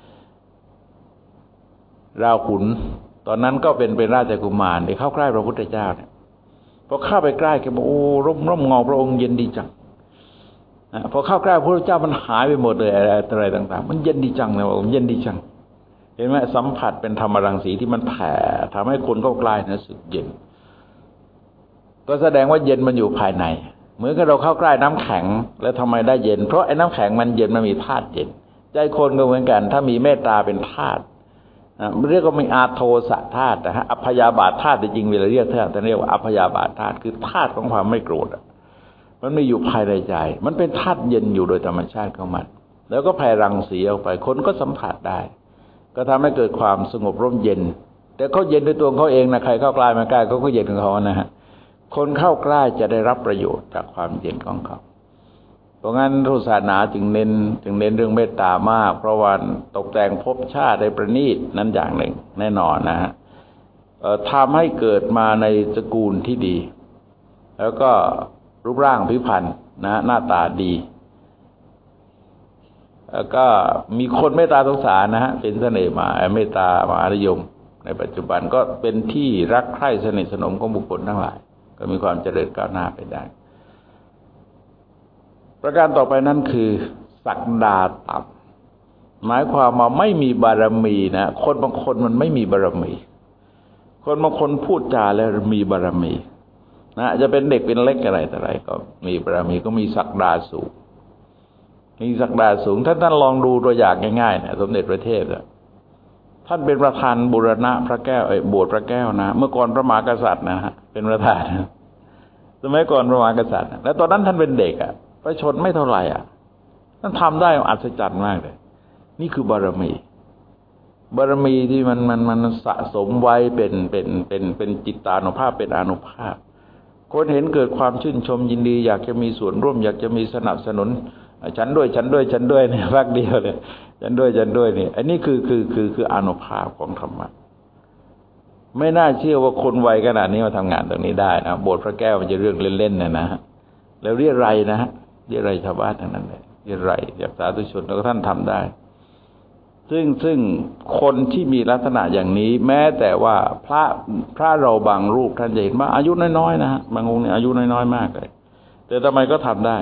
ราหุลตอนนั้นก็เป็นเป็นราชกุมารที่เข้าใกล้พระพุทธเจ้าเนี่ยพอเข้าไปใกล้แกบอกโอ้ร่มร่มเงาพระองค์เย็นดีจังนะพอเข้าใกล้พระพุทธเจ้ามันหายไปหมดเลยอะไรอะไรต่างๆมันเย็นดีจังเลยผมเย็นดีจังเห็นไหมสัมผัสเป็นธรรมรังสีที่มันแผ่ทำให้คนเข้าใกล้นะสึกเย็นก็แสดงว่าเย็นมันอยู่ภายในเหมือนกับเราเข้าใกล้น้ำแข็งแล้วทำไมได้เย็นเพราะไอ้น้ำแข็งมันเย็นมันมีธาตุเย็นใจคนก็เหมือนกันถ้ามีเมตตาเป็นธาตุเรียกว่ามีอาโทสะธาตุนะฮะอัพยาบาทธาตุจริงๆเวลาเรียกธาตุแต่เรียกว่าอัพยาบาทธาตุคือธาตุของความไม่โกรธมันไม่อยู่ภายในใจมันเป็นธาตุเย็นอยู่โดยธรรมชาติของมันแล้วก็แผ่รังสีออกไปคนก็สัมผัสได้ก็ทำให้เกิดความสงบร่มเย็นแต่เขาเย็นด้วยตัวเขาเองนะใครเข้าใกล้มาใกล้เขาก็เย็นของเขานะฮะคนเข้าใกล้จะได้รับประโยชน์จากความเย็นของเขาเพราะงั้นพุทธศาสนาจึงเน้นจึงเน้นเรื่องเมตตามากเพราะว่าตกแต่งภพชาติได้ประณีตนั้นอย่างหนึ่งแน่นอนนะฮะทำให้เกิดมาในตระกูลที่ดีแล้วก็รูปร่างผิวพรรณนะหน้าตาดีแล้วก็มีคนเมตตาสงสารนะฮะเป็นเสน่ห์มาเมตตามหานิยมในปัจจุบันก็เป็นที่รักใคร่สนิทสนมของบุคคลทั้งหลายก็มีความเจริญก้าวหน้าไปได้ประการต่อไปนั้นคือศักดาต่ำหมายความว่าไม่มีบารมีนะคนบางคนมันไม่มีบารมีคนบางคนพูดจาแล้วมีบารมีนะจะเป็นเด็กเป็นเล็กอะไรแต่ไรก็มีบารมีก็มีศักดาสูงมีศักดาสูงท่านท่านลองดูตัวอย่างง่ายๆนะสมเด็จพระเทพอ่ะท่านเป็นประธานบูรณะพระแก้วไอ้โบสถ์พระแก้วนะเมื่อก่อนพระมหากษัตริย์นะฮะเป็นประธานสมัยก่อนพระมหากษัตริย์แล้วตอนนั้นท่านเป็นเด็กอ่ะพระชนไม่เท่าไหร่อ่ะท่านทำได้อัศจรรย์มากเลยนี่คือบารมีบารมีที่มันมันมันสะสมไว้เป็นเป็นเป็นเป็นจิตตานุภาพเป็นอานุภาพคนเห็นเกิดความชื่นชมยินดีอยากจะมีส่วนร่วมอยากจะมีสนับสนุนฉันด้วยฉันด้วยฉันด้วยเนี่ยรักเดียวเลยฉันด้วยฉันด้วยนี่อันนี้คือคือคือคืออานุภาพของธรรมะไม่น่าเชื่อว่าคนวัยขนาดนี้มาทำงานตรงนี้ได้นะโบสถ์พระแก้วมันจะเรื่องเล่นๆเนี่ยนะแล้วเรียรัยนะฮะเรียรัยชาวบ้านทั้งนั้นเลยเรียรัยจากสาธุชนแล้วก็ท่านทำได้ซึ่งซึ่งคนที่มีลักษณะอย่างนี้แม้แต่ว่าพระพระเราบางรูปท่านจะเห็นว่าอายุน้อยๆนะฮะบางองค์เนี่ยอายุน้อยๆมากเลยแต่ทำไมก็ทำได้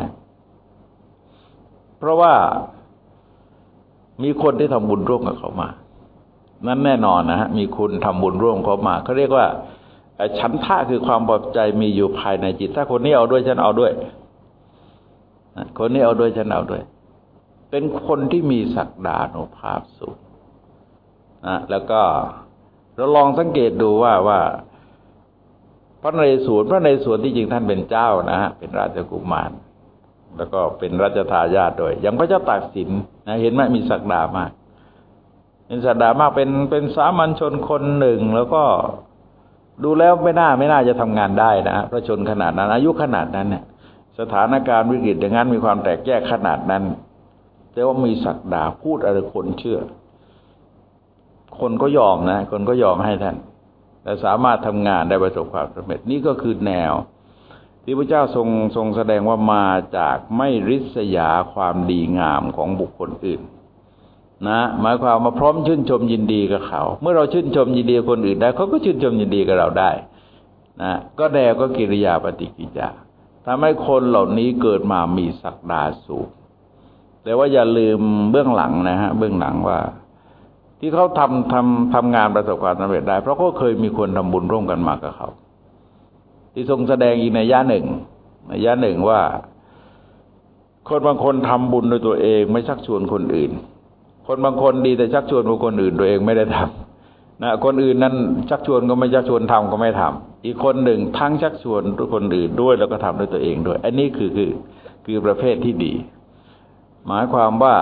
เพราะว่ามีคนที่ทำบุญร่วมกับเขามานั้นแน่นอนนะฮะมีคุณทำบุญร่วมเขามาเขาเรียกว่าฉันทะคือความพอใจมีอยู่ภายในจิตถ้าคนนี้เอาด้วยฉันเอาด้วยคนนี้เอาด้วยฉันเอาด้วยเป็นคนที่มีศักดานุภาพสูงนะแล้วก็เราลองสังเกตดูว่าว่าพระนเรศวรพระนเรศวรที่จริงท่านเป็นเจ้านะฮะเป็นราชกุมารแล้วก็เป็นรัชทายาทด้วยอย่างพระเจ้าตากสินนะเห็นไหมมีศักดามากเป็นศักดามากเป็นเป็นสามัญชนคนหนึ่งแล้วก็ดูแล้วไม่น่าไม่น่าจะทำงานได้นะพระชนขนาดนั้นอายุขนาดนั้นเนี่ยสถานการณ์วิกฤตอย่างนั้นมีความแตกแยกขนาดนั้นแต่ว่ามีศักดาพูดอะไรคนเชื่อคนก็ยอมนะคนก็ยอมให้ท่านแต่สามารถทำงานได้ประสบความสำเร็จนี่ก็คือแนวที่พระเจ้าทรงทรงแสดงว่ามาจากไม่ริษยาความดีงามของบุคคลอื่นนะหมายความมาพร้อมชื่นชมยินดีกับเขาเมื่อเราชื่นชมยินดีกับคนอื่นได้เขาก็ชื่นชมยินดีกับเราได้นะก็แนวก็กิริยาปฏิกิริยาทำให้คนเหล่านี้เกิดมามีศักดาสูงแต่ว่าอย่าลืมเบื้องหลังนะฮะเบื้องหลังว่าที่เขาทำทำทำงานประสบความสำเร็จได้เพราะเขาเคยมีคนทำบุญร่วมกันมากับเขาที่ทรงแสดงอีกในย่าหนึ่งในย่าหนึ่งว่าคนบางคนทำบุญโดยตัวเองไม่ชักชวนคนอื่นคนบางคนดีแต่ชักชวนคนอื่นตัวเองไม่ได้ทำนะคนอื่นนั้นชักชวนก็ไม่ชักชวนทำก็ไม่ทำอีกคนหนึ่งทั้งชักชวนทุกคนอื่นด้วยแล้วก็ทำด้วยตัวเองด้วยอันนี้คือคือคือประเภทที่ดีหมายความว่า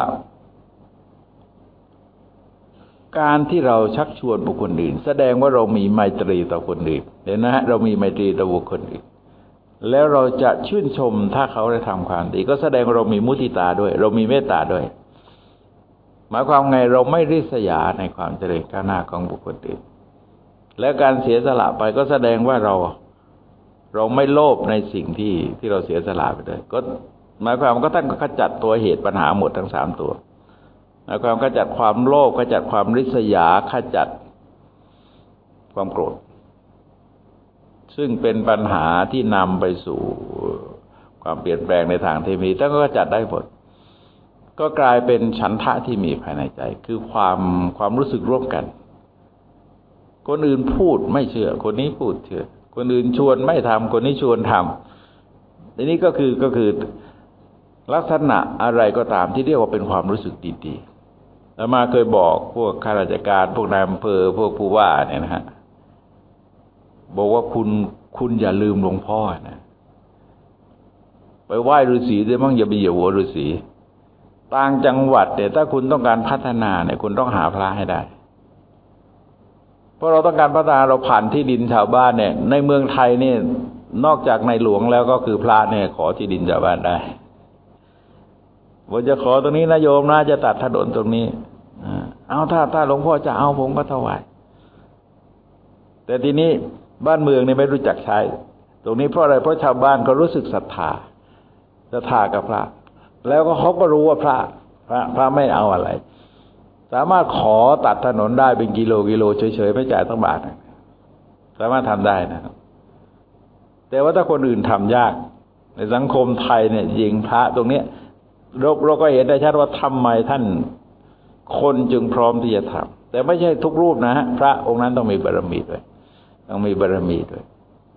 การที่เราชักชวนบุคคลอื่นแสดงว่าเรามีไมตรีต่อคนอื่นเห็นนะฮะเรามีไมตรีต่อบุคคลอื่นแล้วเราจะชื่นชมถ้าเขาได้ทำความดีก็แสดงว่าเรามีมุทิตาด้วยเรามีเมตตาด้วยหมายความไงเราไม่ริษยาในความเจริญก้าวหน้าของบุคคลอื่นและการเสียสละไปก็แสดงว่าเราเราไม่โลภในสิ่งที่ที่เราเสียสละไปด้วยก็หมายความก็ท่านก็ขจัดตัวเหตุปัญหาหมดทั้งสามตัวหมายความขจัดความโลภขจัดความริษยาขจัดความโกรธซึ่งเป็นปัญหาที่นำไปสู่ความเปลี่ยนแปลงในทางที่มีท่านก็ขจัดได้หมดก็กลายเป็นฉันทะที่มีภายในใจคือความความรู้สึกร่วมกันคนอื่นพูดไม่เชื่อคนนี้พูดเชื่อคนอื่นชวนไม่ทำคนนี้ชวนทำอันนี้ก็คือก็คือลักษณะอะไรก็ตามที่เรียกว่าเป็นความรู้สึกดีๆแล้วมาเคยบอกพวกข้าราชการพวกนายอำเภอพวกผู้ว่าเนี่ยนะฮะบอกว่าคุณคุณอย่าลืมหลวงพ่อนะไปไหว้ฤาษีได้มั่งอย่าไปเหยียบหัวฤาษีต่างจังหวัดเนี่ยถ้าคุณต้องการพัฒนาเนี่ยคุณต้องหาพระให้ได้เพราะเราต้องการพัฒนาเราผ่านที่ดินชาวบ้านเนี่ยในเมืองไทยเนี่ยนอกจากในหลวงแล้วก็คือพระเนี่ยขอที่ดินชาวบ้านได้ว่าจะขอตรงนี้นะโยมนะจะตัดถนนตรงนี้เอาถ้าถ้าหลวงพ่อจะเอาผมก็ถวายแต่ทีนี้บ้านเมืองเนี่ยไม่รู้จักใช้ตรงนี้เพราะอะไรเพราะชาวบ้านเขารู้สึกศรัทธาศรัทธากับพระแล้วก็เขาก็รู้ว่าพระพระพระไม่เอาอะไรสามารถขอตัดถนนได้เป็นกิโลกิโลเฉยๆไม่จ่ายตั้งบาทสามารถทำได้นะครับแต่ว่าถ้าคนอื่นทำยากในสังคมไทยเนี่ยยิงพระตรงเนี้ยเราเราก็เห็นได้ชัดว่าทำไมท่านคนจึงพร้อมที่จะทำแต่ไม่ใช่ทุกรูปนะฮะพระองค์นั้นต้องมีบารมีด้วยต้องมีบารมีด้วย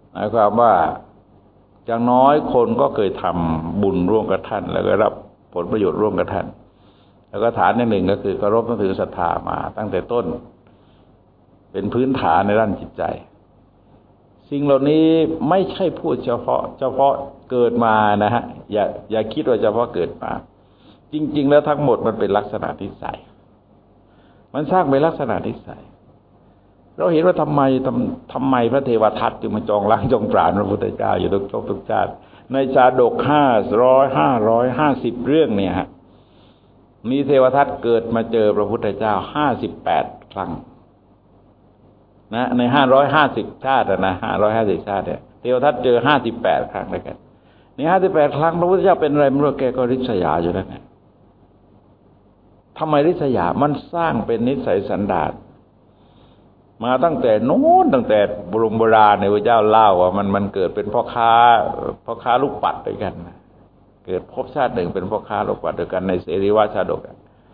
หมายความว่าอย่างน้อยคนก็เคยทำบุญร่วมกับท่านแล้วก็รับผลประโยชน์ร่วมกับท่านแล้วก็ฐานอย่างหนึ่งก็คือเคารพนับถือศรัทธามาตั้งแต่ต้นเป็นพื้นฐานในด้านจิตใจสิ่งเหล่านี้ไม่ใช่พูดเฉพาะเฉพาะเกิดมานะฮะอย่าอย่าคิดว่าเฉพาะเกิดมาจริงๆแล้วทั้งหมดมันเป็นลักษณะนิสัยมันสร้างเป็นลักษณะนิสัยเราเห็นว่าทำไมทำทำไมพระเทวทัตจึงมาจองล้างจองปราณพระพุทธเจ้าอยู่ทุกภพทุกชาติในชาดกห้าร้อยห้าร้อยห้าสิบเรื่องเนี่ยฮะมีเทวทัตเกิดมาเจอพระพุทธเจ้าห้าสิบแปดครั้งนะในห้าร้อยห้าสิบชาตินะห้าร้อยห้าสิบชาติเนี่ยเทวทัตเจอห้าสิบแปดครั้งด้วยกันในห้าสิบแปดครั้งพระพุทธเจ้าเป็นอะไรไม่รู้แกก็ริษยาอยู่นั่นแหละทำไมริษยามันสร้างเป็นนิสัยสันดานมาตั้งแต่โน้นตั้งแต่โบราณโบราณในพระเจ้าเล่าว่ามันมันเกิดเป็นพ่อค้าพ่อค้าลูกปัดด้วยกันเกิดภพชาติหนึ่งเป็นพ่อค้าลูกปัดด้วยกันในเสรีวชาดก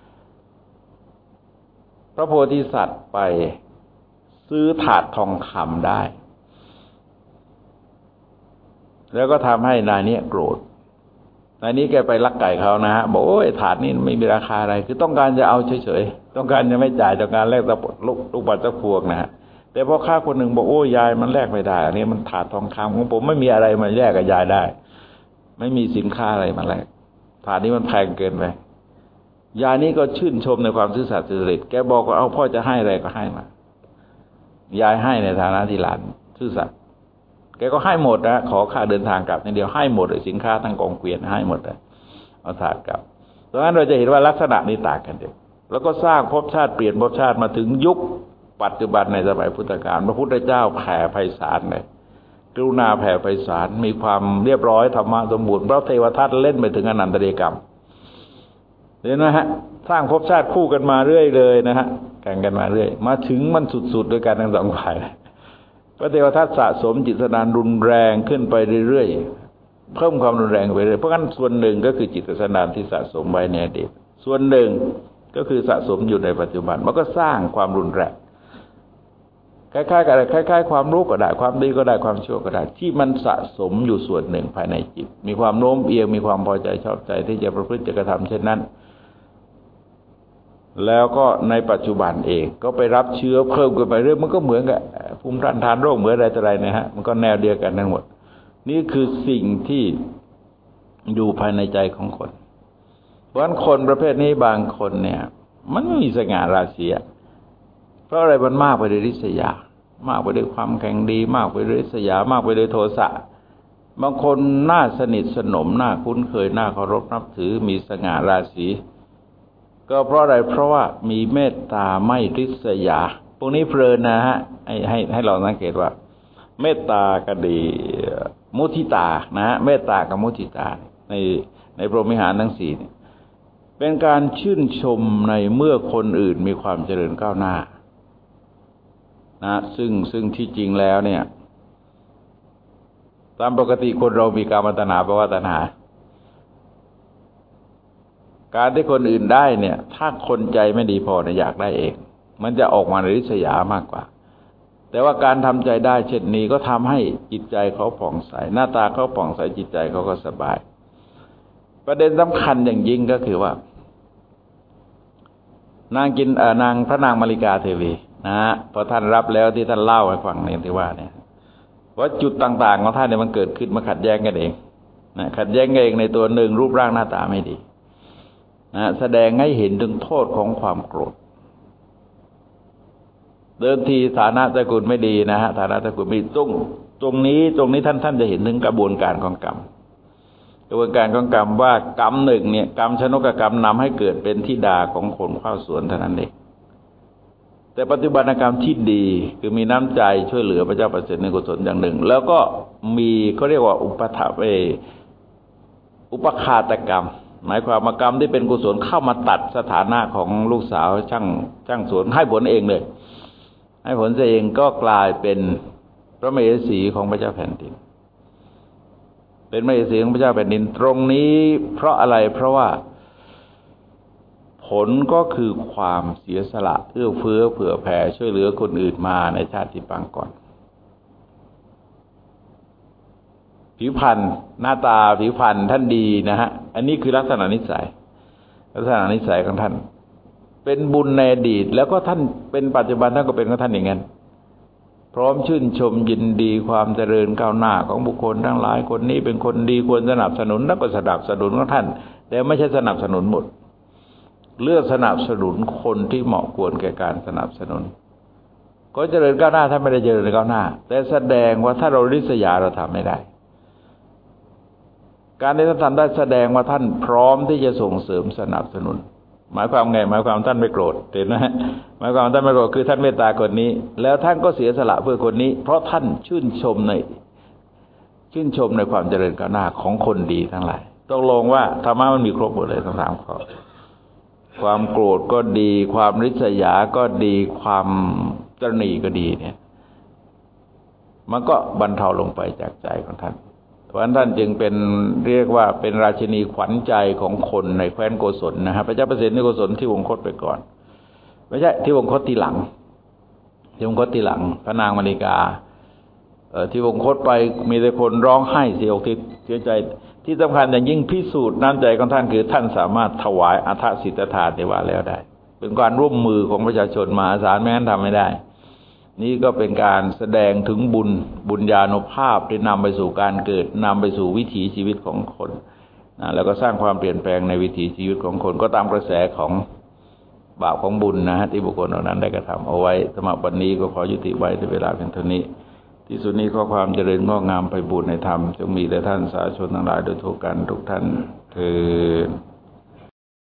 พระโพธิสัตว์ไปซื้อถาดทองคำได้แล้วก็ทำให้นายนี้โกรธนายนี้แกไปลักไก่เขานะฮะบอกโอ้ยถาดนี้ไม่มีราคาอะไรคือต้องการจะเอาเฉยๆต้องการจะไม่จ่ายต้องการแลกตะลูกลูกปัดตะพวงนะฮะแต่พ่อค้าคนหนึ่งบอกโอ้ยยายมันแลกไม่ได้อันนี้มันถาดทองคำของผมไม่มีอะไรมาแลกกับยายได้ไม่มีสินค้าอะไรมาแลกถาดนี้มันแพงเกินไปยายนี้ก็ชื่นชมในความซื่อสัตย์สุจริตแกบอกว่าเอาพ่อจะให้อะไรก็ให้มายายให้ในฐานะที่หลานซื่อสัตย์แกก็ให้หมดนะขอค่าเดินทางกลับในเดียวให้หมดเลยสินค้าทั้งกองเกวียนให้หมดเลยเอาถาดกลับดังนั้นเราจะเห็นว่าลักษณะนี้ต่างกันเด็กแล้วก็สร้างภพชาติเปลี่ยนภพชาติมาถึงยุคปัจจุบันในสมัยพุทธกาลพระพุทธเจ้าแผ่ไพศาลเลยกรุณาแผ่ไพศาลมีความเรียบร้อยธรรมะสมบูรณ์พระเทวทัตเล่นไปถึงอนันตเดกรรมเห็นไหมฮะสร้างภพชาติคู่กันมาเรื่อยเลยนะฮะแข่งกันมาเรื่อยมาถึงมันสุดๆด้วยกันทั้งสองฝ่ายพระเทวทัตสะสมจิตสันดานรุนแรงขึ้นไปเรื่อยๆเพิ่มความรุนแรงไปเรื่อยเพราะงั้นส่วนหนึ่งก็คือจิตสันดานที่สะสมไว้ในอดีตส่วนหนึ่งก็คือสะสมอยู่ในปัจจุบันมันก็สร้างความรุนแรงคล้ายๆกับอะไรคล้ายๆความรู้ก็ได้ความดีก็ได้ความชั่วก็ได้ที่มันสะสมอยู่ส่วนหนึ่งภายในจิตมีความโน้มเอียงมีความพอใจชอบใจที่จะประพฤติจะกระทำเช่นนั้นแล้วก็ในปัจจุบันเองก็ไปรับเชื้อเพิ่มขึ้นไปเรื่อยมันก็เหมือนกับภูมิต้านทานโรคเหมือนอะไรต่ออะไรนะฮะมันก็แนวเดียวกันทั้งหมดนี่คือสิ่งที่อยู่ภายในใจของคนเพราะฉะนั้นคนประเภทนี้บางคนเนี่ยมันไม่มีสง่าราศีเพราะอะไรมันมากไปด้วยริษยามากไปด้วยความแข็งดีมากไปด้วยริษยามากไปด้วยโทสะบางคนน่าสนิทสนมน่าคุ้นเคยน่าเคารพนับถือมีสง่าราศีก็เพราะอะไรเพราะว่ามีเมตตาไม่ริษยาพวกนี้เพลินนะฮะให้ให้ให้เราสังเกตว่าเมตตากับดีมุทิตานะฮะเมตตากับมุทิตาในในพรหมวิหารทั้งสี่เนี่ยเป็นการชื่นชมในเมื่อคนอื่นมีความเจริญก้าวหน้านะซึ่งซึ่งที่จริงแล้วเนี่ยตามปกติคนเรามีกามตัณหาภวตัณหาการที่คนอื่นได้เนี่ยถ้าคนใจไม่ดีพอเนี่ยอยากได้เองมันจะออกมาในริษยามากกว่าแต่ว่าการทำใจได้เช่นนี้ก็ทำให้จิตใจเขาผ่องใสหน้าตาเขาผ่องใสจิตใจเขาก็สบายประเด็นสำคัญอย่างยิ่งก็คือว่านางกินนางพระนางมาริกาเทวีนะฮะพอท่านรับแล้วที่ท่านเล่าให้ฟังเนี่ยที่ว่าเนี่ยว่าจุดต่างๆของท่านเนี่ยมันเกิดขึ้นมาขัดแย้งกันเองนะขัดแย้งกันเองในตัวหนึ่งรูปร่างหน้าตาไม่ดีนะแสดงให้เห็นถึงโทษของความโกรธเดิมทีฐานะตระกูลไม่ดีนะฮะฐานะตระกูลไม่ดีตรงตรงนี้ตรงนี้ท่านท่านจะเห็นถึงกระบวนการของกรรมกระบวนการของกรรมว่ากรรมหนึ่งเนี่ยกรรมชนกกรรมนำให้เกิดเป็นธิดาของคนเข้าสวนเท่านั้นเองแต่ปฏิบัติกรรมที่ดีคือมีน้ำใจช่วยเหลือพระเจ้าประเสริฐในกุศลอย่างหนึ่งแล้วก็มีเขาเรียกว่าอุปถะเออุปคาตกรรมหมายความว่ากรรมที่เป็นกุศลเข้ามาตัดสถานะของลูกสาวช่างช่างสวนให้ผลเองเลยให้ผลเองก็กลายเป็นพระมเหสีของพระเจ้าแผ่นดินเป็นมเหสีของพระเจ้าแผ่นดินตรงนี้เพราะอะไรเพราะว่าผลก็คือความเสียสละเอื้อเฟื้อเผื่อแผ่ช่วยเหลือคนอื่นมาในชาติปางก่อนผิวพรรณหน้าตาผิวพรรณท่านดีนะฮะอันนี้คือลักษณะนิสัยลักษณะนิสัยของท่านเป็นบุญในอดีตแล้วก็ท่านเป็นปัจจุบันท่านก็เป็นของท่านอย่างนั้นพร้อมชื่นชมยินดีความเจริญก้าวหน้าของบุคคลทั้งหลายคนนี้เป็นคนดีควรสนับสนุนแล้วก็สนับสนุนของท่านแต่ไม่ใช่สนับสนุนหมดเลือกสนับสนุนคนที่เหมาะควรแก่การสนับสนุนก็เจริญก้าวหน้าท่านไม่ได้เจริญก้าวหน้าแต่แสดงว่าถ้าเราริษยาเราทำไม่ได้การที่ท่านทำได้แสดงว่าท่านพร้อมที่จะส่งเสริมสนับสนุนหมายความไงหมายความท่านไม่โกรธเห็นไหมหมายความท่านไม่โกรธคือท่านเมตตาคนนี้แล้วท่านก็เสียสละเพื่อคนนี้เพราะท่านชื่นชมในชื่นชมในความเจริญก้าวหน้าของคนดีทั้งหลายต้องลงว่าธรรมะมันมีครบหมดเลยทั้งสามข้อความโกรธก็ดีความริษยาก็ดีความตระหนี่ก็ดีเนี่ยมันก็บรรเทาลงไปจากใจของท่านเพราะฉะนั้นท่านจึงเป็นเรียกว่าเป็นราชินีขวัญใจของคนในแคว้นโกศลนะครับพระเจ้าประสิทธิ์ในโกศลที่วงคตไปก่อนไม่ใช่ที่วงคตทีหลังที่วงคตทีหลังพระนางมณีกาเอ่อที่วงคตไปมีแต่คนร้องไห้เสียอกเสียใจที่สำคัญอย่างยิ่งพิสูจน์น้ำใจของท่านคือท่านสามารถถวายอัฐสิทธทานในว่าแล้วได้เป็นการร่วมมือของประชาชนมหาศาลไม่งั้นทำไม่ได้นี่ก็เป็นการแสดงถึงบุญบุญญาณุภาพที่นำไปสู่การเกิดนำไปสู่วิถีชีวิตของคนนะแล้วก็สร้างความเปลี่ยนแปลงในวิถีชีวิตของคนก็ตามกระแสของบาปของบุญนะฮะที่บุคคลเหล่านั้นได้กระทำเอาไว้สำหรับวันนี้ก็ขอยุติไว้ในเวลาเพียงเท่านี้ที่สุดนี้ข้อความเจริญงอกงามไปบูรณนธรรมจงมีแด่ท่านสาธุชนทั้งหลายโดยทั่วกันทุกท่านเทอญ